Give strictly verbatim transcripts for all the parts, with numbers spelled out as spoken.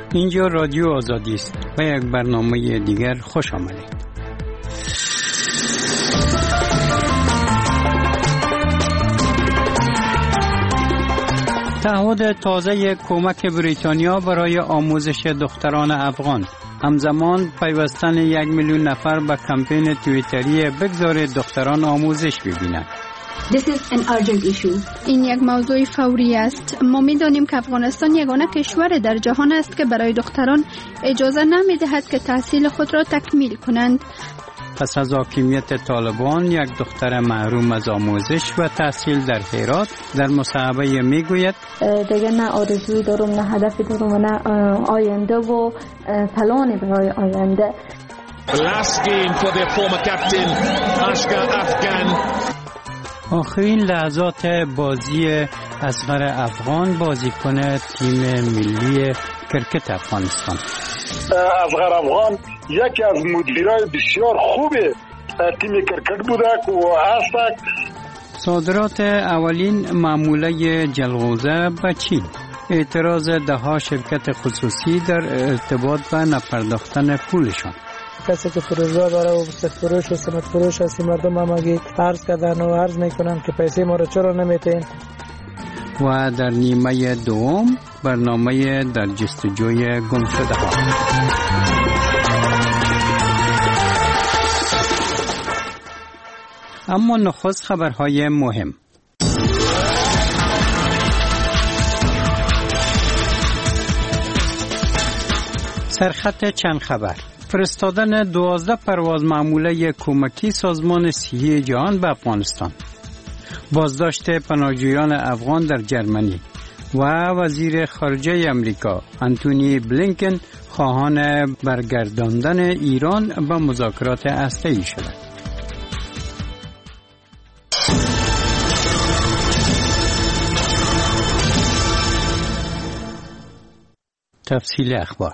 اینجا رادیو آزادی است و یک برنامه دیگر خوش آمدید. تعهد تازه کمک بریتانیا برای آموزش دختران افغان، همزمان پیوستن یک میلیون نفر به کمپین توییتری بگذارید دختران آموزش ببینند. This is an urgent issue. این یک موضوع فوری است. ما می‌دانیم که افغانستان یگانه کشور در جهان است که برای دختران اجازه نمی‌دهد که تحصیل خود را تکمیل کنند. پس از حاکمیت طالبان، یک دختر محروم از آموزش و تحصیل در هرات در مصاحبه میگوید دیگه نه آرزوی دارم، نه هدفی دارم، نه آینده و پلانی برای آینده. Last game for their former captain Ashka Afghan. آخرین لحظات بازی اصغر افغان، بازیکن تیم ملی کرکت افغانستان. اصغر افغان یکی از مدیرای بسیار خوب تیم کرکت بوده و هست. صادرات اولین معموله جلغوزه به چین، اعتراض دهها شرکت خصوصی در ارتباط به نپرداختن پولشان. کسی که فروشگاه داره و فروش و سمت فروش هستی، مردم هم اگه عرض کردن و عرض میکنن که پیسه ما رو چرا نمیتین. و در نیمه دوم برنامه در جستجوی گم شده ها. اما نخست خبرهای مهم. سرخط چند خبر. فرستادن دوازده پرواز معموله کمکی سازمان صحی جهان به افغانستان. بازداشت پناهجویان افغان در جرمنی و وزیر خارجه امریکا انتونی بلینکن خواهان برگرداندن ایران به مذاکرات هسته‌ای شده. تفصیل اخبار.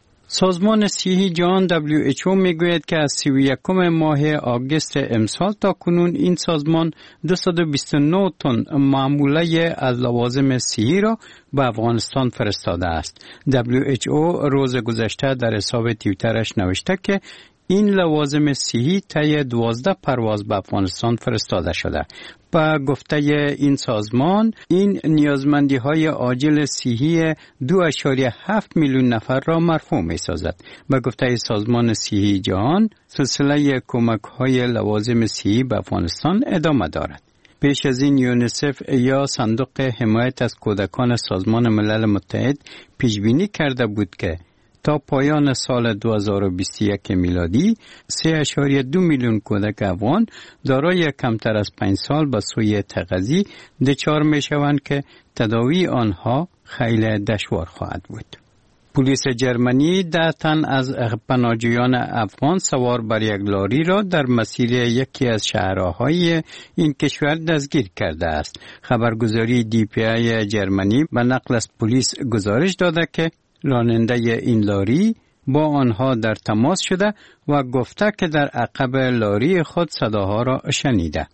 سازمان صحی جهان دبلیو اچ او میگوید که از سی و یکم ماه آگوست امسال تا کنون این سازمان دویست و بیست و نه تن معموله از لوازم صحی را به افغانستان فرستاده است. دبلیو اچ او روز گذشته در حساب توییترش نوشته که این لوازم صحی طی دوازده پرواز به افغانستان فرستاده شده. با گفته این سازمان، این نیازمندی های عاجل صحی دو اشاریه هفت میلیون نفر را مرفوع می سازد. با گفته سازمان صحی جهان، سلسله کمک های لوازم صحی به افغانستان ادامه دارد. پیش از این یونیسف یا صندوق حمایت از کودکان سازمان ملل متحد پیش بینی کرده بود که تا پایان سال دو هزار و بیست و یک میلادی سه اشاریه دو میلیون کودک افغان دارای کمتر از پنج سال به سوی تغذیه دچار می شوند که تداوی آنها خیلی دشوار خواهد بود. پلیس جرمنی ده تن از پناهجویان افغان سوار بر یک لاری را در مسیر یکی از شهرهای این کشور دستگیر کرده است. خبرگزاری دی پی آی جرمنی به نقل از پلیس گزارش داده که راننده این لاری با آنها در تماس شده و گفته که در عقب لاری خود صداها را شنیده.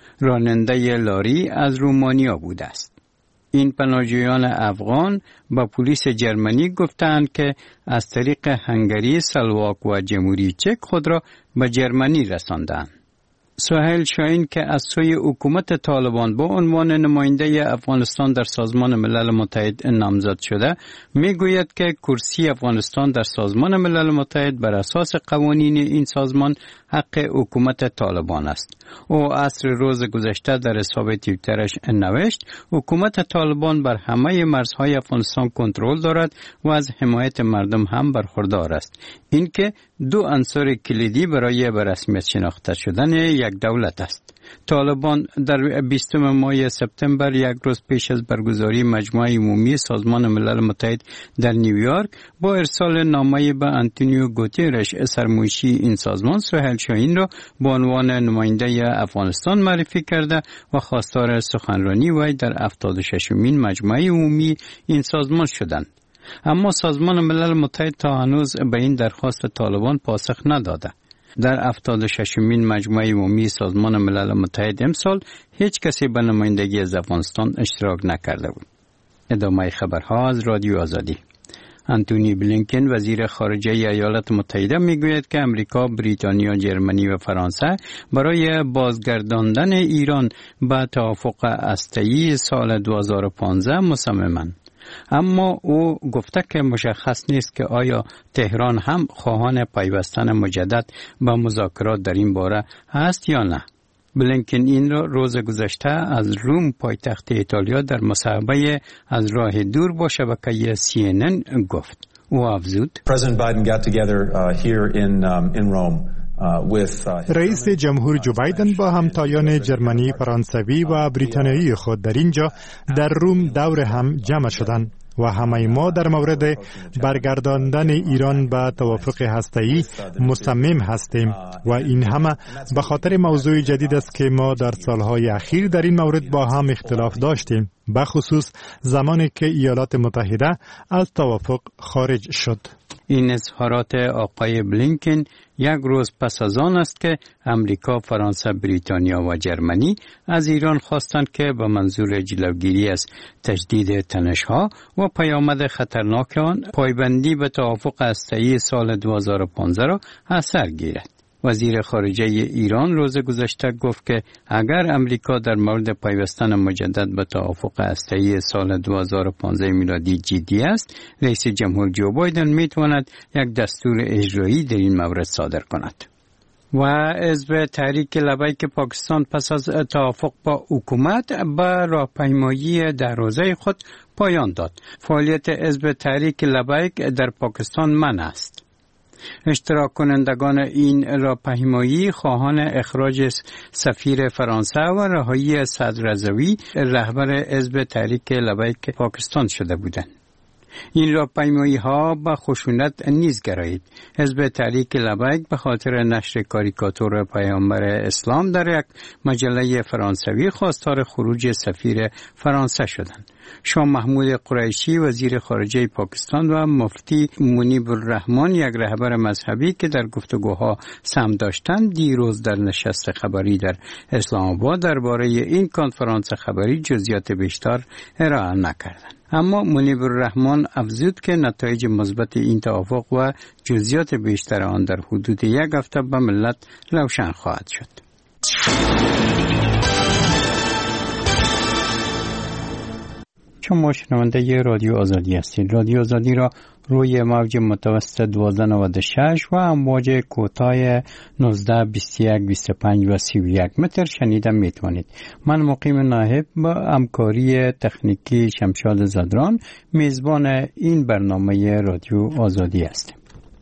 راننده لاری از رومانیا بوده است. این پناهجویان افغان با پلیس جرمنی گفتند که از طریق هنگری، سلواک و جمهوری چک خود را به جرمنی رساندند. سهیل شاهین که از سوی حکومت طالبان با عنوان نماینده افغانستان در سازمان ملل متحد نامزد شده، میگوید که کرسی افغانستان در سازمان ملل متحد بر اساس قوانین این سازمان حق حکومت طالبان است. او عصر روز گذشته در حساب توییترش نوشت حکومت طالبان بر همه مرزهای افغانستان کنترل دارد و از حمایت مردم هم برخوردار است. اینکه دو عنصر کلیدی برای به رسمیت شناخته شدن یک دولت است. طالبان در بیستم ماه سپتامبر، یک روز پیش از برگزاری مجمع عمومی سازمان ملل متحد در نیویورک، با ارسال نامه‌ای به آنتونیو گوترش سرمنشی این سازمان، سهیل شاهین را به عنوان نماینده افغانستان معرفی کرده و خواستار سخنرانی وی در هفتاد و ششمین مجمع عمومی این سازمان شدند. اما سازمان ملل متحد تا هنوز به این درخواست طالبان پاسخ نداده. در هفتاد و ششمین مجمع عمومی سازمان ملل متحد امسال هیچ کسی به نمایندگی از افغانستان اشتراک نکرده بود. ادامه خبرها از رادیو آزادی. انتونی بلینکن وزیر خارجه ایالات متحده میگوید که امریکا، بریتانیا، جرمنی و فرانسه برای بازگرداندن ایران به توافق هسته‌ای سال دو هزار و پانزده مصممند. اما او گفته که مشخص نیست که آیا تهران هم خواهان پیوستن مجدد به مذاکرات در این باره است یا نه. بلینکن این را روز گذشته از روم پایتخت ایتالیا در مصاحبه از راه دور با شبکه سی ان ان گفت. او افزود: رئیس جمهور جو بایدن با همتایان جرمنی، فرانسوی و بریتانیایی خود در اینجا در روم دور هم جمع شدند و همه ما در مورد برگرداندن ایران به توافق هسته‌ای مصمم هستیم و این همه به خاطر موضوع جدید است که ما در سالهای اخیر در این مورد با هم اختلاف داشتیم، به خصوص زمانی که ایالات متحده از توافق خارج شد. این اظهارات آقای بلینکن یک روز پس از آن است که امریکا، فرانسه، بریتانیا و جرمنی از ایران خواستند که به منظور جلوگیری از تجدید تنش‌ها و پیامد خطرناک آن پایبندی به توافق هسته‌ای سال دو هزار و پانزده را از سر گیرد. وزیر خارجه ایران روز گذشته گفت که اگر امریکا در مورد پیوستن مجدد به توافق هسته‌ای سال دو هزار و پانزده میلادی جدی است، رئیس جمهور جو بایدن میتواند یک دستور اجرایی در این مورد صادر کند. و حزب تحریک لبیک پاکستان پس از توافق با حکومت به راهپیمایی در روزه خود پایان داد. فعالیت حزب تحریک لبیک در پاکستان منع است. اشتراک کنندگان این راهپیمایی خواهان اخراج سفیر فرانسه و رهایی سعد رضوی رهبر حزب تحریک لبیک پاکستان شده بودند. این راهپیمایی ها به خشونت نیز گرایید. حزب تحریک لبیک به خاطر نشر کاریکاتور پیامبر اسلام در یک مجله فرانسوی خواستار خروج سفیر فرانسه شدند. شاه محمود قریشی وزیر خارجه پاکستان و مفتی منیب الرحمن یک رهبر مذهبی که در گفتگوها سهم داشتند دیروز در نشست خبری در اسلام آباد درباره این کنفرانس خبری جزئیات بیشتر ارائه نکردند. اما منیب الرحمن افزود که نتایج مثبت این توافق و جزئیات بیشتر آن در حدود یک هفته به ملت روشن خواهد شد. شما شنونده ی رادیو آزادی هستید. رادیو آزادی را روی موج متوسط دوازده نود و شش و امواج کوتاه نوزده بیست و یک بیست و پنج و سی و یک متر شنیده میتوانید. من مقیم ناهب با همکاری تکنیکی شمشاد زدران میزبان این برنامه رادیو آزادی هستم.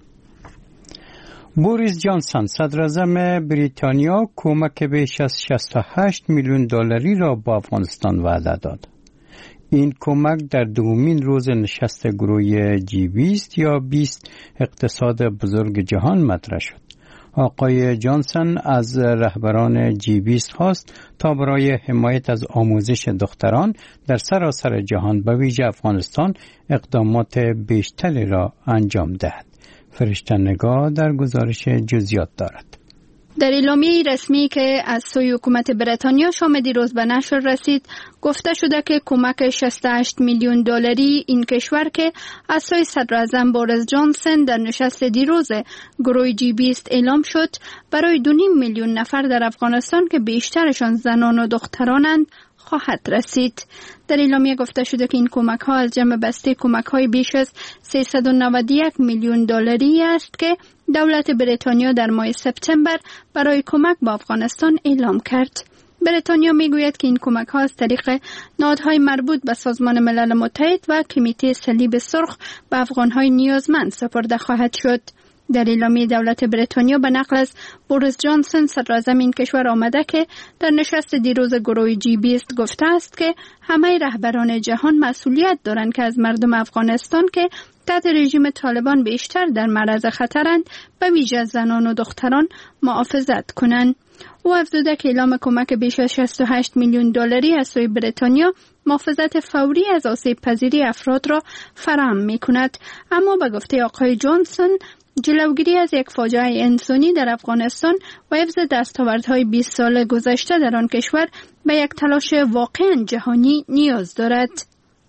بوریس جانسون صدراعظم بریتانیا کمک بیش از شصت و هشت میلیون دلاری را با افغانستان وعده داد. این کمک در دومین روز نشست گروه جی بیست یا بیست اقتصاد بزرگ جهان مطرح شد. آقای جانسون از رهبران جی بیست خواست تا برای حمایت از آموزش دختران در سراسر جهان به ویژه افغانستان اقدامات بیشتری را انجام دهد. فرشته نگاه در گزارش جزئیات دارد. در اعلامیه رسمی که از سوی حکومت بریتانیا شام دیروز به نشر رسید گفته شده که کمک شصت و هشت میلیون دلاری این کشور که از سوی صدراعظم بوریس جانسون در نشست دیروز گروه جی بیست اعلام شد برای دو و نیم میلیون نفر در افغانستان که بیشترشان زنان و دخترانند خواهد رسید. در اعلامیه گفته شده که این کمک ها از جمع بسته کمک های بیش از سیصد و نود و یک میلیون دلاری است که دولت بریتانیا در ماه سپتامبر برای کمک به افغانستان اعلام کرد. بریتانیا میگوید که این کمک ها از طریق نهادهای مربوط به سازمان ملل متحد و کمیته صلیب سرخ به افغان های نیازمند سپرده خواهد شد. در اعلامیه دولت بریتانیا به نقل از بوریس جانسون صدراعظم این کشور آمده که در نشست دیروز گروه جی بیست گفته است که همه رهبران جهان مسئولیت دارند که از مردم افغانستان که تحت رژیم طالبان بیشتر در معرض خطرند به ویژه زنان و دختران محافظت کنند. او افزوده که اعلام کمک بیش از شصت و هشت میلیون دلاری از سوی بریتانیا محافظت فوری از آسیب پذیری افراد را فراهم می کند. اما به گفته آقای جانسون جلوگیری از یک فاجعه انسانی در افغانستان و حفظ دستاوردهای بیست سال گذشته در آن کشور به یک تلاش واقعا جهانی نیاز دارد.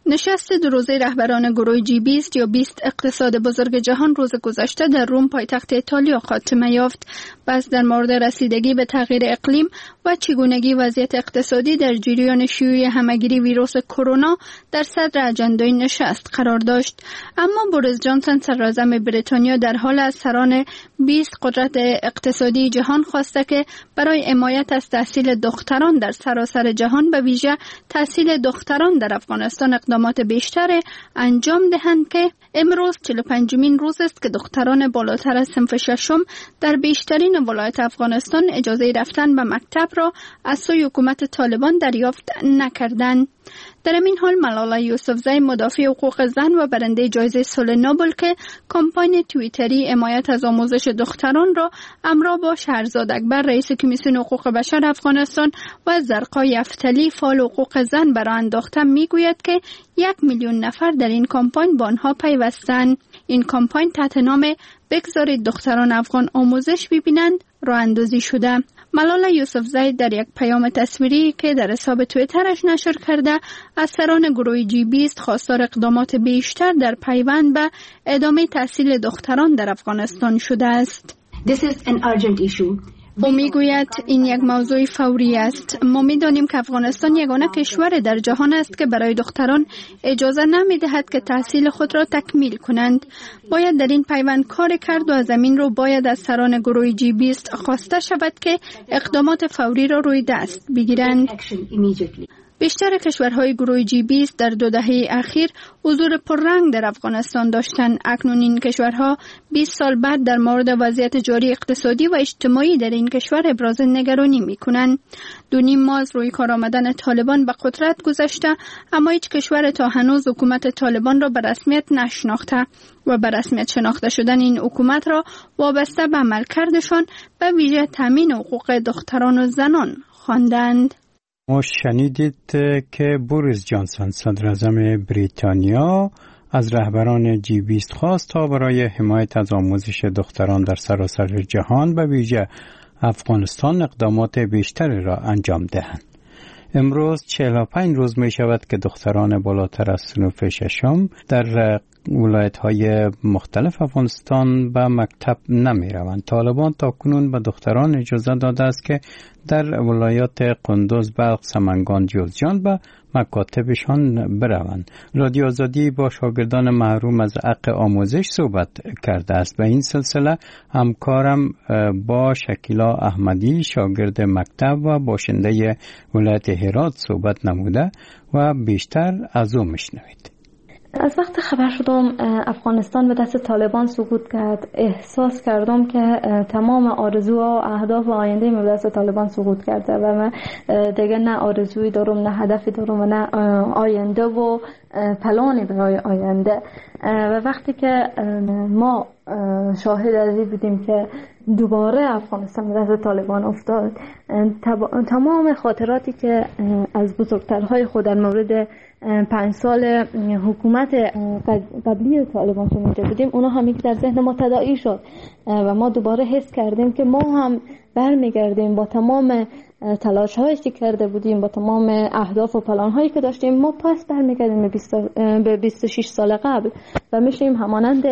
نشست دو روزه رهبران گروه جی بیست یا بیست اقتصاد بزرگ جهان روز گذشته در روم پایتخت ایتالیا خاتمه یافت. بحث در مورد رسیدگی به تغییر اقلیم و چگونگی وضعیت اقتصادی در جریان شیوع همهگیری ویروس کرونا در صدر اجندای نشست قرار داشت. اما بوریس جانسون صدراعظم بریتانیا در حال از سران بیست قدرت اقتصادی جهان خواسته که برای حمایت از تحصیل دختران در سراسر جهان به ویژه تحصیل دختران در افغانستان اقدامات بیشتر انجام دهند که امروز چهل و پنجمین روز است که دختران بالاتر از صنف ششم در بیشترین ولایت افغانستان اجازه رفتن به مکتب را از سوی حکومت طالبان دریافت نکردند. در این حال ملاله یوسفزی مدافع حقوق زن و برنده جایزه صلح نوبل که کمپاین توییتری حمایت از آموزش دختران را همراه با شهرزاد اکبر رئیس کمیسیون حقوق بشر افغانستان و زرقا یفتلی فعال حقوق زن برآورده انداخته میگوید که یک میلیون نفر در این کمپاین با آنها پیوستند. این کمپاین تحت نام بگذارید دختران افغان آموزش ببینند راه اندازی شده. ملاله یوسفزی در یک پیام تصویری که در حساب توییترش نشر کرده از سران گروه جی بیست خواستار اقدامات بیشتر در پیوند به ادامه تحصیل دختران در افغانستان شده است. This is an urgent issue. او میگوید این یک موضوع فوری است. ما میدانیم که افغانستان یگانه کشور در جهان است که برای دختران اجازه نمیدهد که تحصیل خود را تکمیل کنند. باید در این پیوند کار کرد و از زمین رو باید از سران گروه جی بیست خواسته شود که اقدامات فوری را روی دست بگیرند. بیشتر کشورهای گروه جی بیست در دو دهه اخیر حضور پررنگ در افغانستان داشتند. اکنون این کشورها بیست سال بعد در مورد وضعیت جاری اقتصادی و اجتماعی در این کشور ابراز نگرانی می‌کنند. دو نیم ماه از روی کار آمدن طالبان به قدرت گذشته، اما هیچ کشور تا هنوز حکومت طالبان را به رسمیت نشناخته و به رسمیت شناخته شدن این حکومت را وابسته به عملکردشان به ویژه تامین حقوق دختران و زنان خواندند. ما شنیدید که بوریس جانسون صدراعظم بریتانیا از رهبران جی بیست خواست تا برای حمایت از آموزش دختران در سراسر جهان به ویژه افغانستان اقدامات بیشتری را انجام دهند. امروز چهل و پنج روز می شود که دختران بالاتر از صنف ششم در ولایت‌های مختلف افغانستان به مکتب نمی روند. طالبان تا کنون به دختران اجازه داده است که در ولایات قندوز، بلخ، سمنگان، جوزجان به مکاتبشان بروند. رادیو آزادی با شاگردان محروم از حق آموزش صحبت کرده است. به این سلسله همکارم با شکیلا احمدی شاگرد مکتب و باشنده ولایت هرات صحبت نموده و بیشتر از او میشنوید. از وقت خبر شدم افغانستان به دست طالبان سقوط کرد، احساس کردم که تمام آرزوها و اهداف آینده من به دست طالبان سقوط کرده و من دیگه نه آرزویی دارم، نه هدفی دارم و نه آینده و پلانی برای آینده. و وقتی که ما شاهد از این بودیم که دوباره افغانستان به دست طالبان افتاد، تمام خاطراتی که از بزرگترهای خود در مورد پنج سال حکومت قبلی طالبان شنیده بودیم، اونا همی که در ذهن ما تداعی شد و ما دوباره حس کردیم که ما هم برمیگردیم با تمام تلاش هایی که کرده بودیم، با تمام اهداف و پلان هایی که داشتیم، ما پس برمیگردیم به بیست و شش سال قبل و میشیم همانند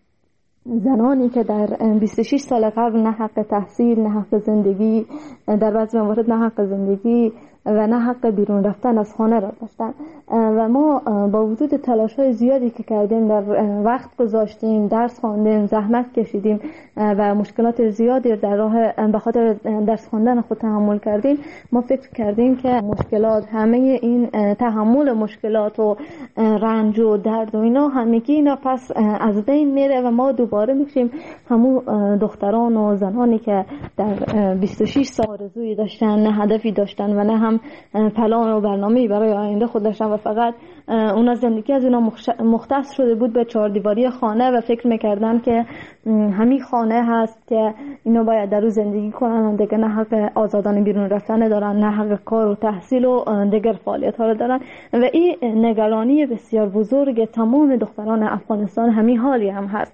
زنانی که در بیست و شش سال قبل نه حق تحصیل، نه حق زندگی، در بعضی موارد نه حق زندگی و نه حق بیرون رفتن از خانه را داشتن. و ما با وجود تلاش‌های زیادی که کردیم، در وقت گذاشتیم، درس خواندیم، زحمت کشیدیم و مشکلات زیادی در راه به خاطر درس خواندن خود تحمل کردیم، ما فکر کردیم که مشکلات، همه این تحمل مشکلات و رنج و درد و اینا همگی اینا پس از بین میره و ما دوباره میشیم همون دختران و زنانی که در بیست و شش سال آرزویی داشتن، نه هدفی داشتن و نه هم پلان و برنامه‌ای برای آینده خود داشتن و فقط اونا زندگی از اینا مختص شده بود به چهار دیواری خانه و فکر میکردن که همین خانه هست که اینا باید در اون زندگی کنن، دیگه نه حق آزادانه بیرون رفتن دارن، نه حق کار و تحصیل و دیگر فعالیت ها رو دارن. و این نگرانی بسیار بزرگ تمام دختران افغانستان همین حالی هم هست.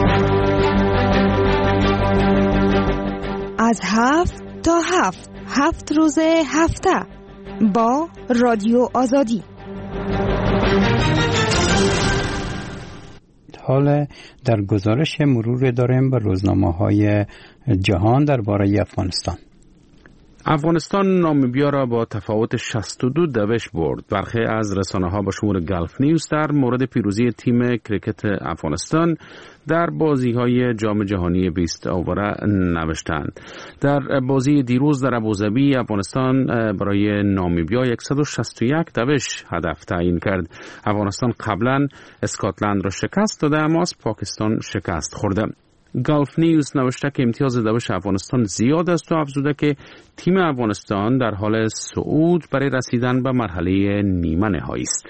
از هفت تا هفت هفت روز هفته با رادیو آزادی. حال در گزارش مرور داریم به روزنامه‌های جهان درباره افغانستان. افغانستان نامیبیا را با تفاوت شصت و دو دوش برد. برخی از رسانه‌ها با شمول گلف نیوز در مورد پیروزی تیم کریکت افغانستان در بازی‌های جام جهانی بیست اووره نوشتند. در بازی دیروز در ابوظبی افغانستان برای نامیبیا صد و شصت و یک دوش هدف تعیین کرد. افغانستان قبلا اسکاتلند را شکست داده اما از پاکستان شکست خورده. گلف نیوز نوشته که امتیاز دوش افغانستان زیاد است و افزوده که تیم افغانستان در حال صعود برای رسیدن به مرحله نیمه نهایی است.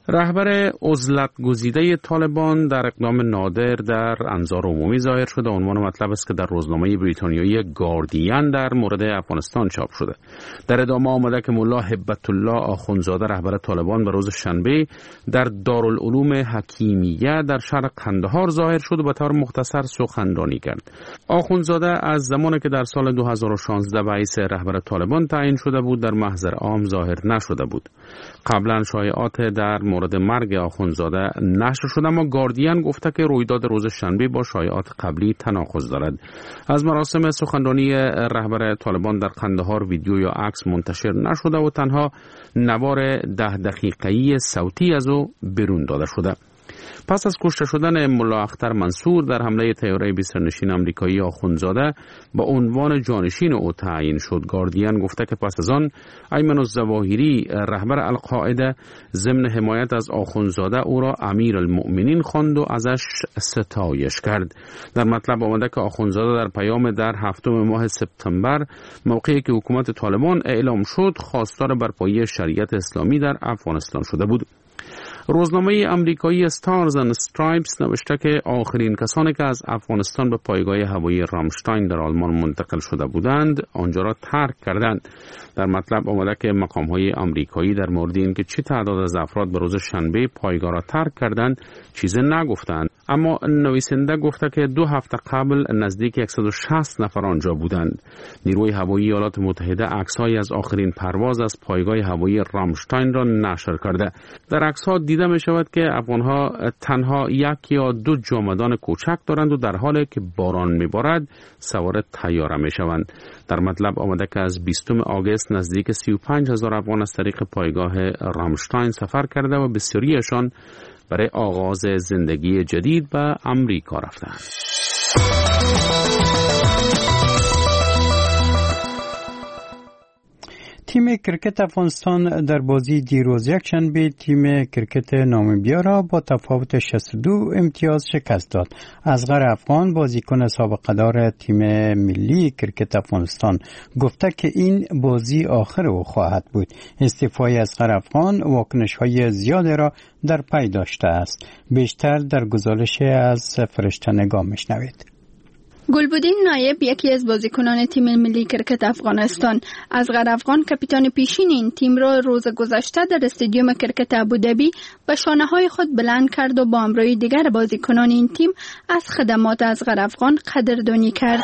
رهبر عزلت گزیده طالبان در اقدام نادر در انظار عمومی ظاهر شده. عنوان مطلب است که در روزنامه بریتانیایی گاردین در مورد افغانستان چاپ شده. در ادامه آمده که ملا هبت الله آخوندزاده رهبر طالبان به روز شنبه در دارالعلوم حکیمیه در شهر قندهار ظاهر شد و به طور مختصر سخنرانی کرد. آخوندزاده از زمانی که در سال دو هزار و شانزده رئیس رهبر طالبان تعیین شده بود در محضر عام ظاهر نشده بود. قبلا شایعات در مورد مرگ آخوندزاده نشر شده اما گاردین گفته که رویداد روز شنبه با شایعات قبلی تناقض دارد. از مراسم سخنرانی رهبر طالبان در قندهار ویدیو یا عکس منتشر نشده و تنها نوار ده دقیقه‌ای صوتی از او بیرون داده شده. پس از کشته شدن ملا اختر منصور در حمله طیاره بی سرنشین آمریکایی آخوندزاده به عنوان جانشین او تعیین شد. گاردین گفته که پس از آن ایمن الظواهری رهبر القاعده ضمن حمایت از آخوندزاده او را امیر المؤمنین خواند و ازش ستایش کرد. در مطلب آمده که آخوندزاده در پیام در هفتم ماه سپتامبر موقعی که حکومت طالبان اعلام شد خواستار برپایی شریعت اسلامی در افغانستان شده بود. روزنامه آمریکایی استارز اند استرایپس نوشته که آخرین کسانی که از افغانستان به پایگاه هوایی رامشتاین در آلمان منتقل شده بودند آنجا را ترک کردند. در مطلب آمده که مقام‌های آمریکایی در مورد اینکه چه تعداد از افراد به روز شنبه پایگاه را ترک کردند چیزی نگفتند، اما نویسنده گفته که دو هفته قبل نزدیک صد و شصت نفر آنجا بودند. نیروی هوایی ایالات متحده عکس‌هایی از آخرین پرواز از پایگاه هوایی رامشتاین را نشر کرده. در عکس‌ها دیده می شود که افغان‌ها تنها یک یا دو جامدان کوچک دارند و در حالی که باران می‌بارد سوار طیاره می‌شوند. در مطلب آمده که از بیستم آگوست نزدیک سی و پنج هزار افغان از طریق پایگاه رامشتاین سفر کرده و بسیاریشان برای آغاز زندگی جدید به امریکا رفتند. تیم کرکت افغانستان در بازی دیروز یکشنبه تیم کرکت نامیبیا را با تفاوت شصت و دو امتیاز شکست داد. اصغر افغان بازیکن سابقه دار تیم ملی کرکت افغانستان گفته که این بازی آخر او خواهد بود. استعفای اصغر افغان واکنش‌های زیادی را در پی داشته است. بیشتر در گزارش از فرشته نگاه میشنوید. گلبدین نایب یکی از بازیکنان تیم ملی کرکت افغانستان، اصغر افغان کاپیتان پیشین این تیم را روز گذشته در استادیوم کرکت ابوظبی به شانه‌های خود بلند کرد و با همراهی دیگر بازیکنان این تیم از خدمات اصغر افغان قدردانی کرد.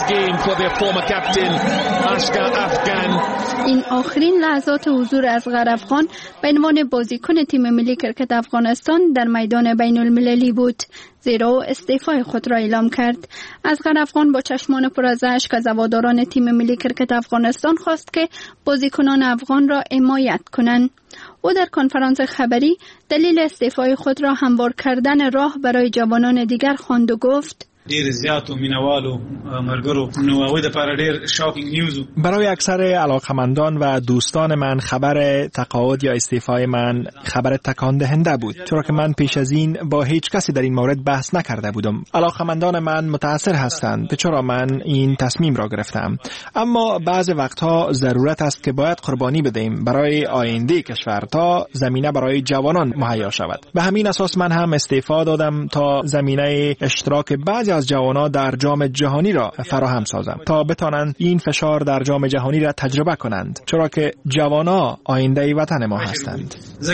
این آخرین لحظات حضور اصغر افغان به عنوان بازیکن تیم ملی کرکت افغانستان در میدان بین المللی بود، زیرا استعفای خود را اعلام کرد. اصغر افغان با چشمان پر از اشک از هواداران تیم ملی کرکت افغانستان خواست که بازیکنان افغان را حمایت کنند. او در کنفرانس خبری دلیل استعفای خود را هموار کردن راه برای جوانان دیگر خواند و گفت: ډیر زیاتو مینوالو ملګرو نو هغوی دپاره ډیر شاکینګ نیوز. برای اکثر علاقمندان و دوستان من خبر تقاعد یا استعفای من خبر تکان دهنده بود، چرا که من پیش از این با هیچ کسی در این مورد بحث نکرده بودم. علاقمندان من متأثر هستند چرا من این تصمیم را گرفتم، اما بعض وقتها ضرورت است که باید قربانی بدهیم برای آینده کشور تا زمینه برای جوانان مهیا شود. به همین اساس من هم استعفا دادم تا زمینه اشتراک بعضی از جوانان در جام جهانی را فراهم سازم تا بتوانند این فشار در جام جهانی را تجربه کنند، چرا که جوانان آینده وطن ما هستند.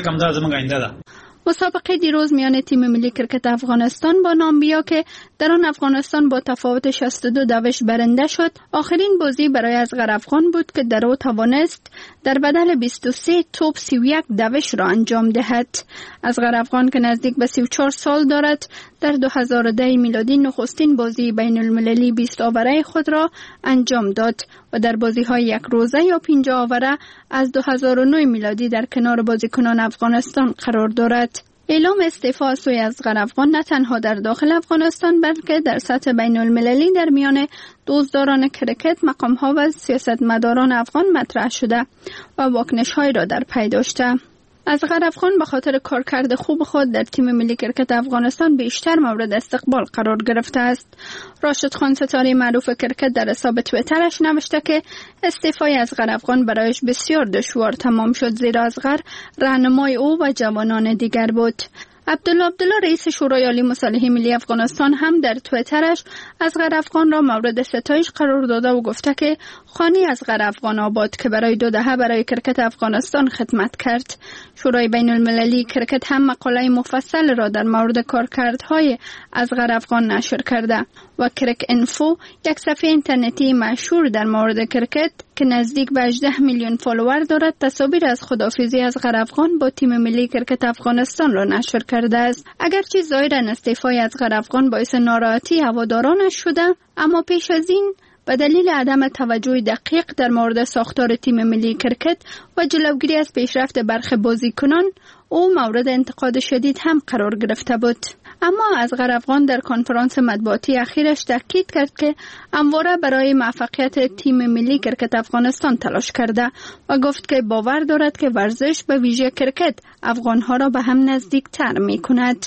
مسابقه دیروز میان تیم ملی کرکت افغانستان با نامبیا که در آن افغانستان با تفاوت شصت و دو دوش برنده شد، آخرین بازی برای اصغر افغان بود که در او توانست در بدل بیست و سه توپ سی و یک دوش را انجام دهد. اصغر افغان که نزدیک به سی و چهار سال دارد، در دو هزار و ده میلادی نخستین بازی بین المللی بیست آوره خود را انجام داد و در بازی‌های یک روزه یا پنجاه آوره از دو هزار و نه میلادی در کنار بازیکنان افغانستان قرار دارد. اعلام استعفا سوی اصغر افغان نه تنها در داخل افغانستان بلکه در سطح بین المللی در میان دوستداران کرکت، مقام‌ها و سیاستمداران افغان مطرح شده و واکنش‌های را در پی داشته. اصغر افغان به خاطر کارکرد خوب خود در تیم ملی کرکت افغانستان بیشتر مورد استقبال قرار گرفته است. راشد خان ستاره معروف کرکت در حساب توییترش نوشته که استعفای اصغر افغان برایش بسیار دشوار تمام شد، زیرا اصغر راهنمای او و جوانان دیگر بود. عبدالله عبدالله رئیس شورای عالی مصالحه ملی افغانستان هم در توییترش اصغر افغان را مورد ستایش قرار داده و گفته که خانه اصغر افغان آباد که برای دو دهه برای کرکت افغانستان خدمت کرد. شورای بین المللی کرکت هم مقاله مفصل را در مورد کارکردهای اصغر افغان نشر کرده و کرک انفو، یک صفحه اینترنتی مشهور در مورد کرکت که نزدیک به هجده میلیون فالوور دارد، تصاویر از خداحافظی اصغر افغان با تیم ملی کرکت افغانستان را نشر کرده است. اگرچه ظاهرا استعفای اصغر افغان باعث ناراحتی هوادارانش شده، اما پیش از این به دلیل عدم توجه دقیق در مورد ساختار تیم ملی کرکت و جلوگیری از پیشرفت برخی بازیکنان او مورد انتقاد شدید هم قرار گرفته بود. اما اصغر افغان در کنفرانس مطبوعاتی اخیرش تاکید کرد که همواره برای موفقیت تیم ملی کرکت افغانستان تلاش کرده و گفت که باور دارد که ورزش به ویژه کرکت افغانها را به هم نزدیک تر می کند.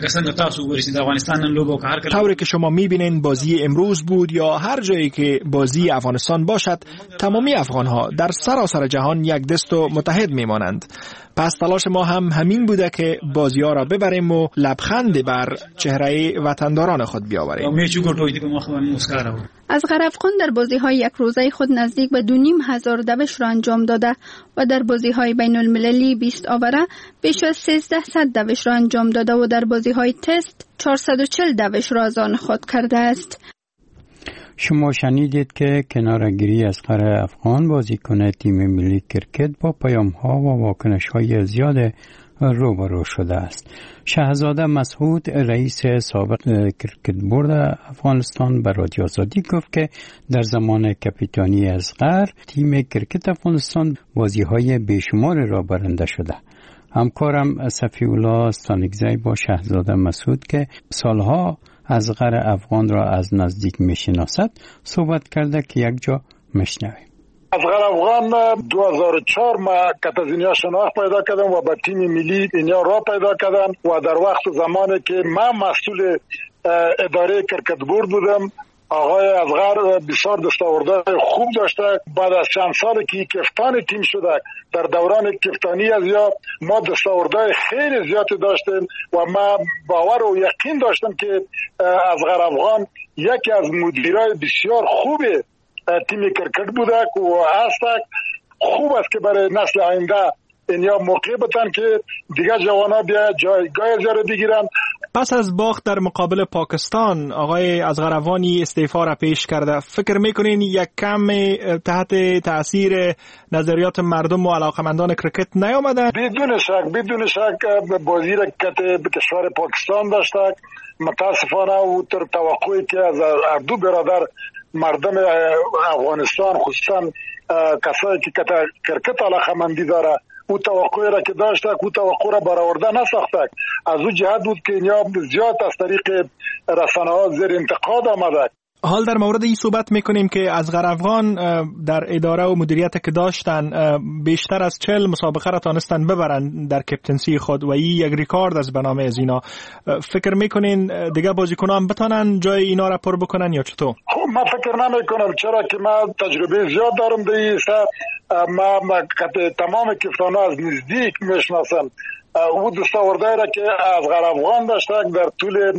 طوری که شما می بینین بازی امروز بود یا هر جایی که بازی افغانستان باشد، تمامی افغانها در سراسر جهان یک دست و متحد می مانند. پس تلاش ما هم همین بوده که بازی ها را ببریم و لبخند بر چهره وطنداران خود بیاوریم. اصغر افغان در بازی های یک روزه خود نزدیک به دو نیم هزار دوش را انجام داده و در بازی های بین المللی بیست آوره بیش از سیزده صد دوش را انجام داده و در بازی های تست چهارصد و چهل دوش را از آن خود کرده است. شما شنیدید که کنارگیری اصغر افغان بازیکن تیم ملی کرکت با پیام‌ها و واکنش‌های زیاد روبرو شده است. شهزاده مسعود رئیس سابق کرکت بورد افغانستان به رادیو آزادی گفت که در زمان کاپیتانی اصغر تیم کرکت افغانستان بازی‌های بیشمار را برنده شده. همکارم صفی‌الله استانکزی با شهزاده مسعود که سالها اصغر افغان را از نزدیک میشناسد صحبت کرده که یک جا میشنویم. اصغر افغان دو هزار و چهار ما کت از اینیا شناخت پیدا کردم و به تیم ملی اینیا را پیدا کردم و در وقت زمانی که من مسئول اداره کرکت بورد بودم، آقای اصغر بسیار دستاوردهای خوب داشته. بعد از چند سال که کپتان تیم شده، در دوران کپتانی از یا ما دستاوردهای خیلی زیادی داشتیم و ما باور و یقین داشتم که اصغر افغان یکی از مدیرای بسیار خوب تیم کرکت بوده و هست. خوب است که برای نسل آینده اینیا موقع بتن که دیگه جوانا بیا جایگاه زیاده بگیرن. پس از باخت در مقابل پاکستان آقای اصغر افغانی استعفا را پیش کرده. فکر میکنین یک کم تحت تاثیر نظریات مردم و علاقمندان کرکت نیامده؟ بدون شک بدون شک بازی را که کشور پاکستان داشته، متاسفانه او تر توقعی که از دو برادر مردم افغانستان خصوصا کسایی که کرکت علاقمندی داره او توقعی را که داشته او توقع را برآورده نساخته. از او جهت بود که اینیا زیاد از طریق رسانه ها زیر انتقاد آمده. حال در مورد این صحبت میکنیم که اصغر افغان در اداره و مدیریت که داشتن بیشتر از چهل مسابقه را تانستن ببرن در کپتنسی خود و این یک ریکارد از بنامه از اینا. فکر میکنین دیگه بازیکنان بتانن جای اینا را پر بکنن یا چطور؟ خب من فکر نمیکنم، چرا که من تجربه زیاد دارم در این حصه. ما, ما تمام کپتانا از نزدیک میشناسم. او دستاوردهایی را که اصغر افغان داشته در طول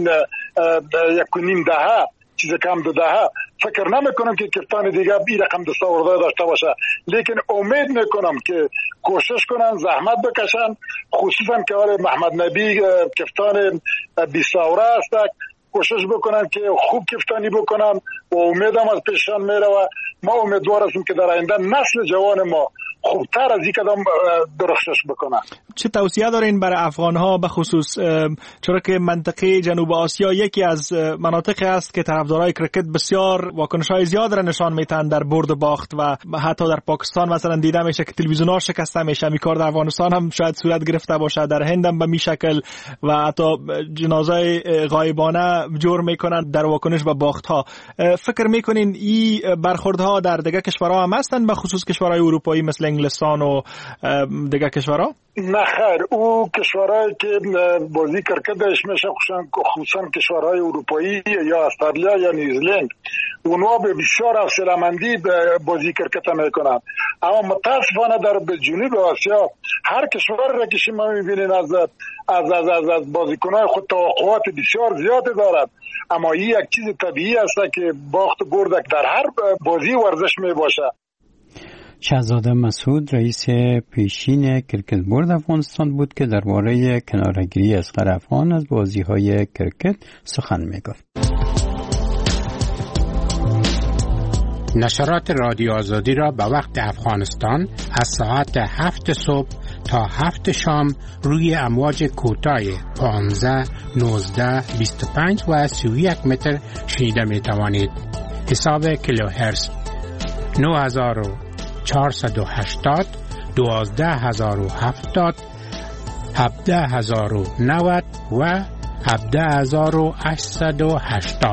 یک و نیم دهه چیز کم دو دهه، فکر نمی کنم که کپتان دیگه این رقم دستاورده داشته باشه. لیکن امید میکنم که کوشش کنن، زحمت بکشن، خصوصا که محمد نبی کپتان بیست آوره است، کوشش بکنن که خوب کپتانی بکنن و امیدم از پیشان میره و ما امیدوار هستیم که در آینده نسل جوان ما خوبتر از این کدام درخشش بکنه. چه توصیه دارین برای افغان ها به خصوص، چرا که منطقه جنوب آسیا یکی از مناطقی است که طرفدارای کرکت بسیار واکنش های زیاد را نشان میتن در برد و باخت و حتی در پاکستان مثلا دیده میشه که تلویزیون‌ها شکسته میشه. می کار در افغانستان هم شاید صورت گرفته باشه، در هند هم به می شکل و حتی جنازه غایبانه جور میکنن در واکنش به باخت ها. فکر میکنین این برخوردها در دیگه کشورها هم هستن، به خصوص کشورهای اروپایی مثل انگلستان و دیگه کشورها؟ نه خیر، او کشورهایی که بازی کرکتش میشه خصوصا کشورهای اروپایی یا استرالیا یا نیوزلند، اونها به بسیار حوصله‌مندی بازی کرکت میکنن. اما متاسفانه در جنوب آسیا هر کشور را که شما میبینید از از از از, از بازیکنان خود توقعات بسیار زیادی دارد، اما این یک چیز طبیعی است که باخت و برد در هر بازی ورزش میباشه. شهزاده مسعود رئیس پیشین کرکت بورد افغانستان بود که درباره کناره‌گیری اصغر افغان از بازی‌های کرکت سخن می‌گفت. نشرات رادیو آزادی را به وقت افغانستان از ساعت هفت صبح تا هفت شام روی امواج کوتاه پانزده، نوزده، بیست و پنج و سی و یک متر شنیده می توانید. حساب کیلوهرتز نه هزار و چهارصد و هشتاد، دوازده هزار و هفتاد، هفده هزار و نود و هفده هزار و هشتصد و هشتاد.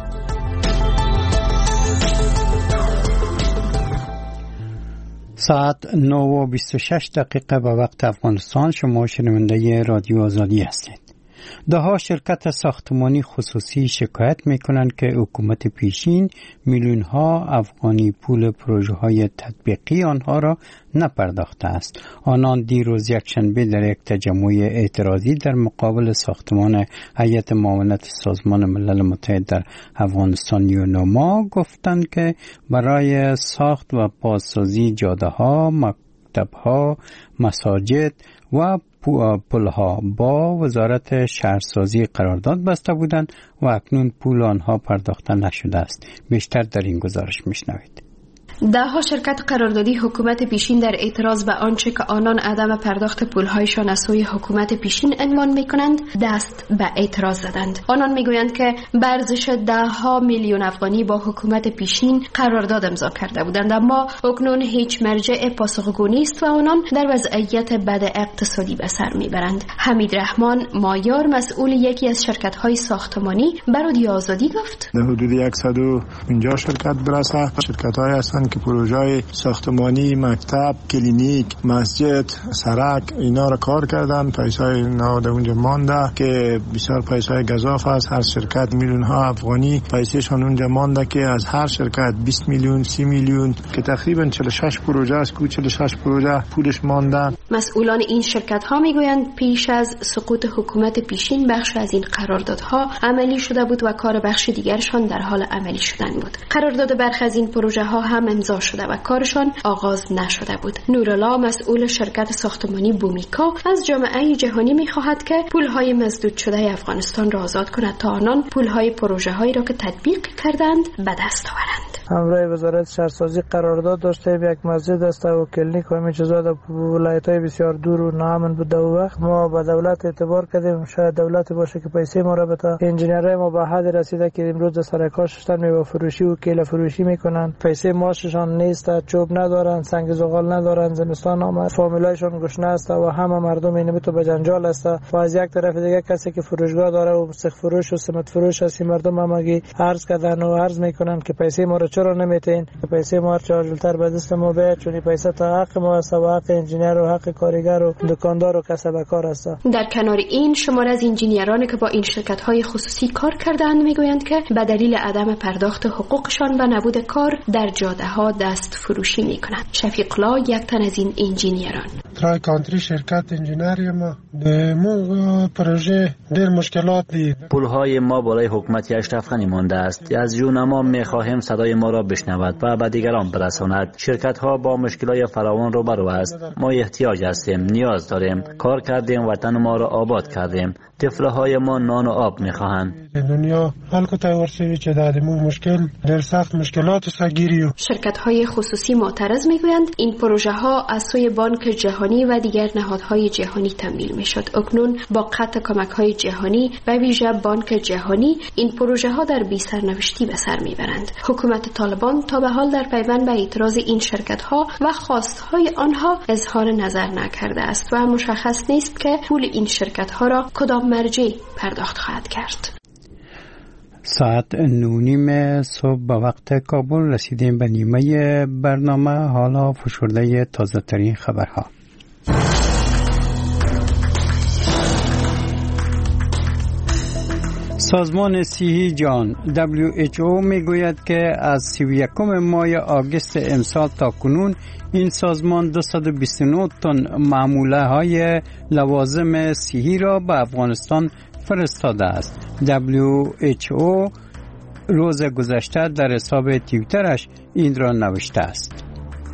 ساعت نه و بیست و شش دقیقه به وقت افغانستان. شما شنونده رادیو آزادی هستید. دهها شرکت ساختمانی خصوصی شکایت میکنند که حکومت پیشین میلیون ها افغانی پول پروژه های تطبیقی آنها را نپرداخته است. آنان دیروز یکشنبه در یک تجمع اعتراضی در مقابل ساختمان هیئت معاونت سازمان ملل متحد در افغانستان یونما گفتند که برای ساخت و بازسازی جاده ها، مکتب ها، مساجد و پولها با وزارت شهرسازی قرارداد بسته بودند و اکنون پول آنها پرداخته نشده است. بیشتر در این گزارش میشنوید. دهها شرکت قراردادی حکومت پیشین در اعتراض به آنچه که آنان عدم پرداخت پولهایشان از سوی حکومت پیشین عنوان میکنند دست به اعتراض زدند. آنان میگویند که به ارزش دهها میلیون افغانی با حکومت پیشین قرارداد امضا کرده بودند، اما اکنون هیچ مرجع پاسخگو نیست و آنان در وضعیت بد اقتصادی به سر میبرند. حمید رحمان مایار مسئول یکی از شرکت های ساختمانی به رادیو آزادی گفت در حدود صد و پنجاه شرکت برسه شرکت های هستند که پروژه ساختمانی، مکتب، کلینیک، مسجد، سرک اینا را کار کردن. پیسای اینا در اونجا مانده که بسیار پیسای گزاف است. هر شرکت میلیون ها افغانی پیسهشون اونجا مانده که از هر شرکت بیست میلیون، سی میلیون که تقریبا چهل و شش پروژه است که چهل و شش پروژه پولش مانده. مسئولان این شرکت ها میگویند پیش از سقوط حکومت پیشین بخش از این قراردادها عملی شده بود و کار بخش دیگرشان در حال عملی شدن بود. قرارداد برخی از این پروژه ها هم امضا شده و کارشان آغاز نشده بود. نورالله مسئول شرکت ساختمانی بومیکا از جامعه جهانی می‌خواهد که پول‌های مسدود شده افغانستان را آزاد کند تا آنان پول‌های پروژه‌هایی را که تطبیق کردند به دست آورند. همراه وزارت شهرسازی قرارداد داشتیم، یک مسجد است و کلینیک و همین چیزا در ولایت‌های بسیار دور و ناامن بود. و وقت ما با دولت اعتبار کردیم، شاید دولت باشه که پیسه ما را بده. انجینرای ما به حد رسیده که امروز سر کار شدن میوه فروشی و کیله فروشی میکنن. پیسه ماششان نیست، چوب ندارن، سنگ زغال ندارن، زمستان آمد، فامیلایشون گشنه است و همه مردم اینو تو به جنجال است. و از یک طرف دیگه کسی که فروشگاه داره و سخت فروش و سمت فروش است، مردم همگی عرض کردن و عرض میکنن که پیسه ما رو چرا نمیتین؟ پیسه ما چرا جلتر به دست ما بیاد؟ چون پیسه تا حق ما است و حق انجینر و حق کارگر و دکاندار و کسب کار است. در کنار این شمار از انجینیرانی که با این شرکت‌های خصوصی کار کردند میگویند که به دلیل عدم پرداخت حقوقشان و نبود کار در جاده‌ها دست فروشی میکنند. شفیق لا یک تن از این انجینیران ترای کانتری شرکت انجینری ما د مو پروژه ډیر مشکلات دي. پولهای ما بالای حکومت اشرف غنی مانده است. از جونما میخواهیم صدای ما را بشنود و به دیگران برساند. شرکت ها با مشکلات فراوان روبرو است. ما احتیاج هستیم، نیاز داریم. کار کردیم، وطن ما را آباد کردیم. طفلهای ما نان و آب میخواهند. دنیا خلکو ته ورسوي چې دا د مو مشکل ډیر سخت مشکلات ساگیریو. شرکت های خصوصی معترض میگویند این پروژه ها از سوی بانک جهانی و دیگر نهادهای جهانی تمویل میشد. اکنون با قطع کمک های جهانی و ویژه بانک جهانی این پروژه ها در بی سرنوشتی به سر میبرند. حکومت طالبان تا به حال در پیوند به اعتراض این شرکت ها و خواست های آنها اظهار نظر نکرده است و مشخص نیست که پول این شرکت ها را کدام مرجع پرداخت خواهد کرد. ساعت نونیم صبح به وقت کابل رسیدیم به نیمه برنامه. حالا فشرده تازه ترین خبرها. سازمان صحی جهان دبلیو اچ او می گوید که از سی و یکم ماه آگوست امسال تا کنون این سازمان دویست و بیست و نه تن معموله های لوازم صحی را به افغانستان فرستاده است. دبلیو اچ او روز گذشته در حساب توییترش این را نوشته است.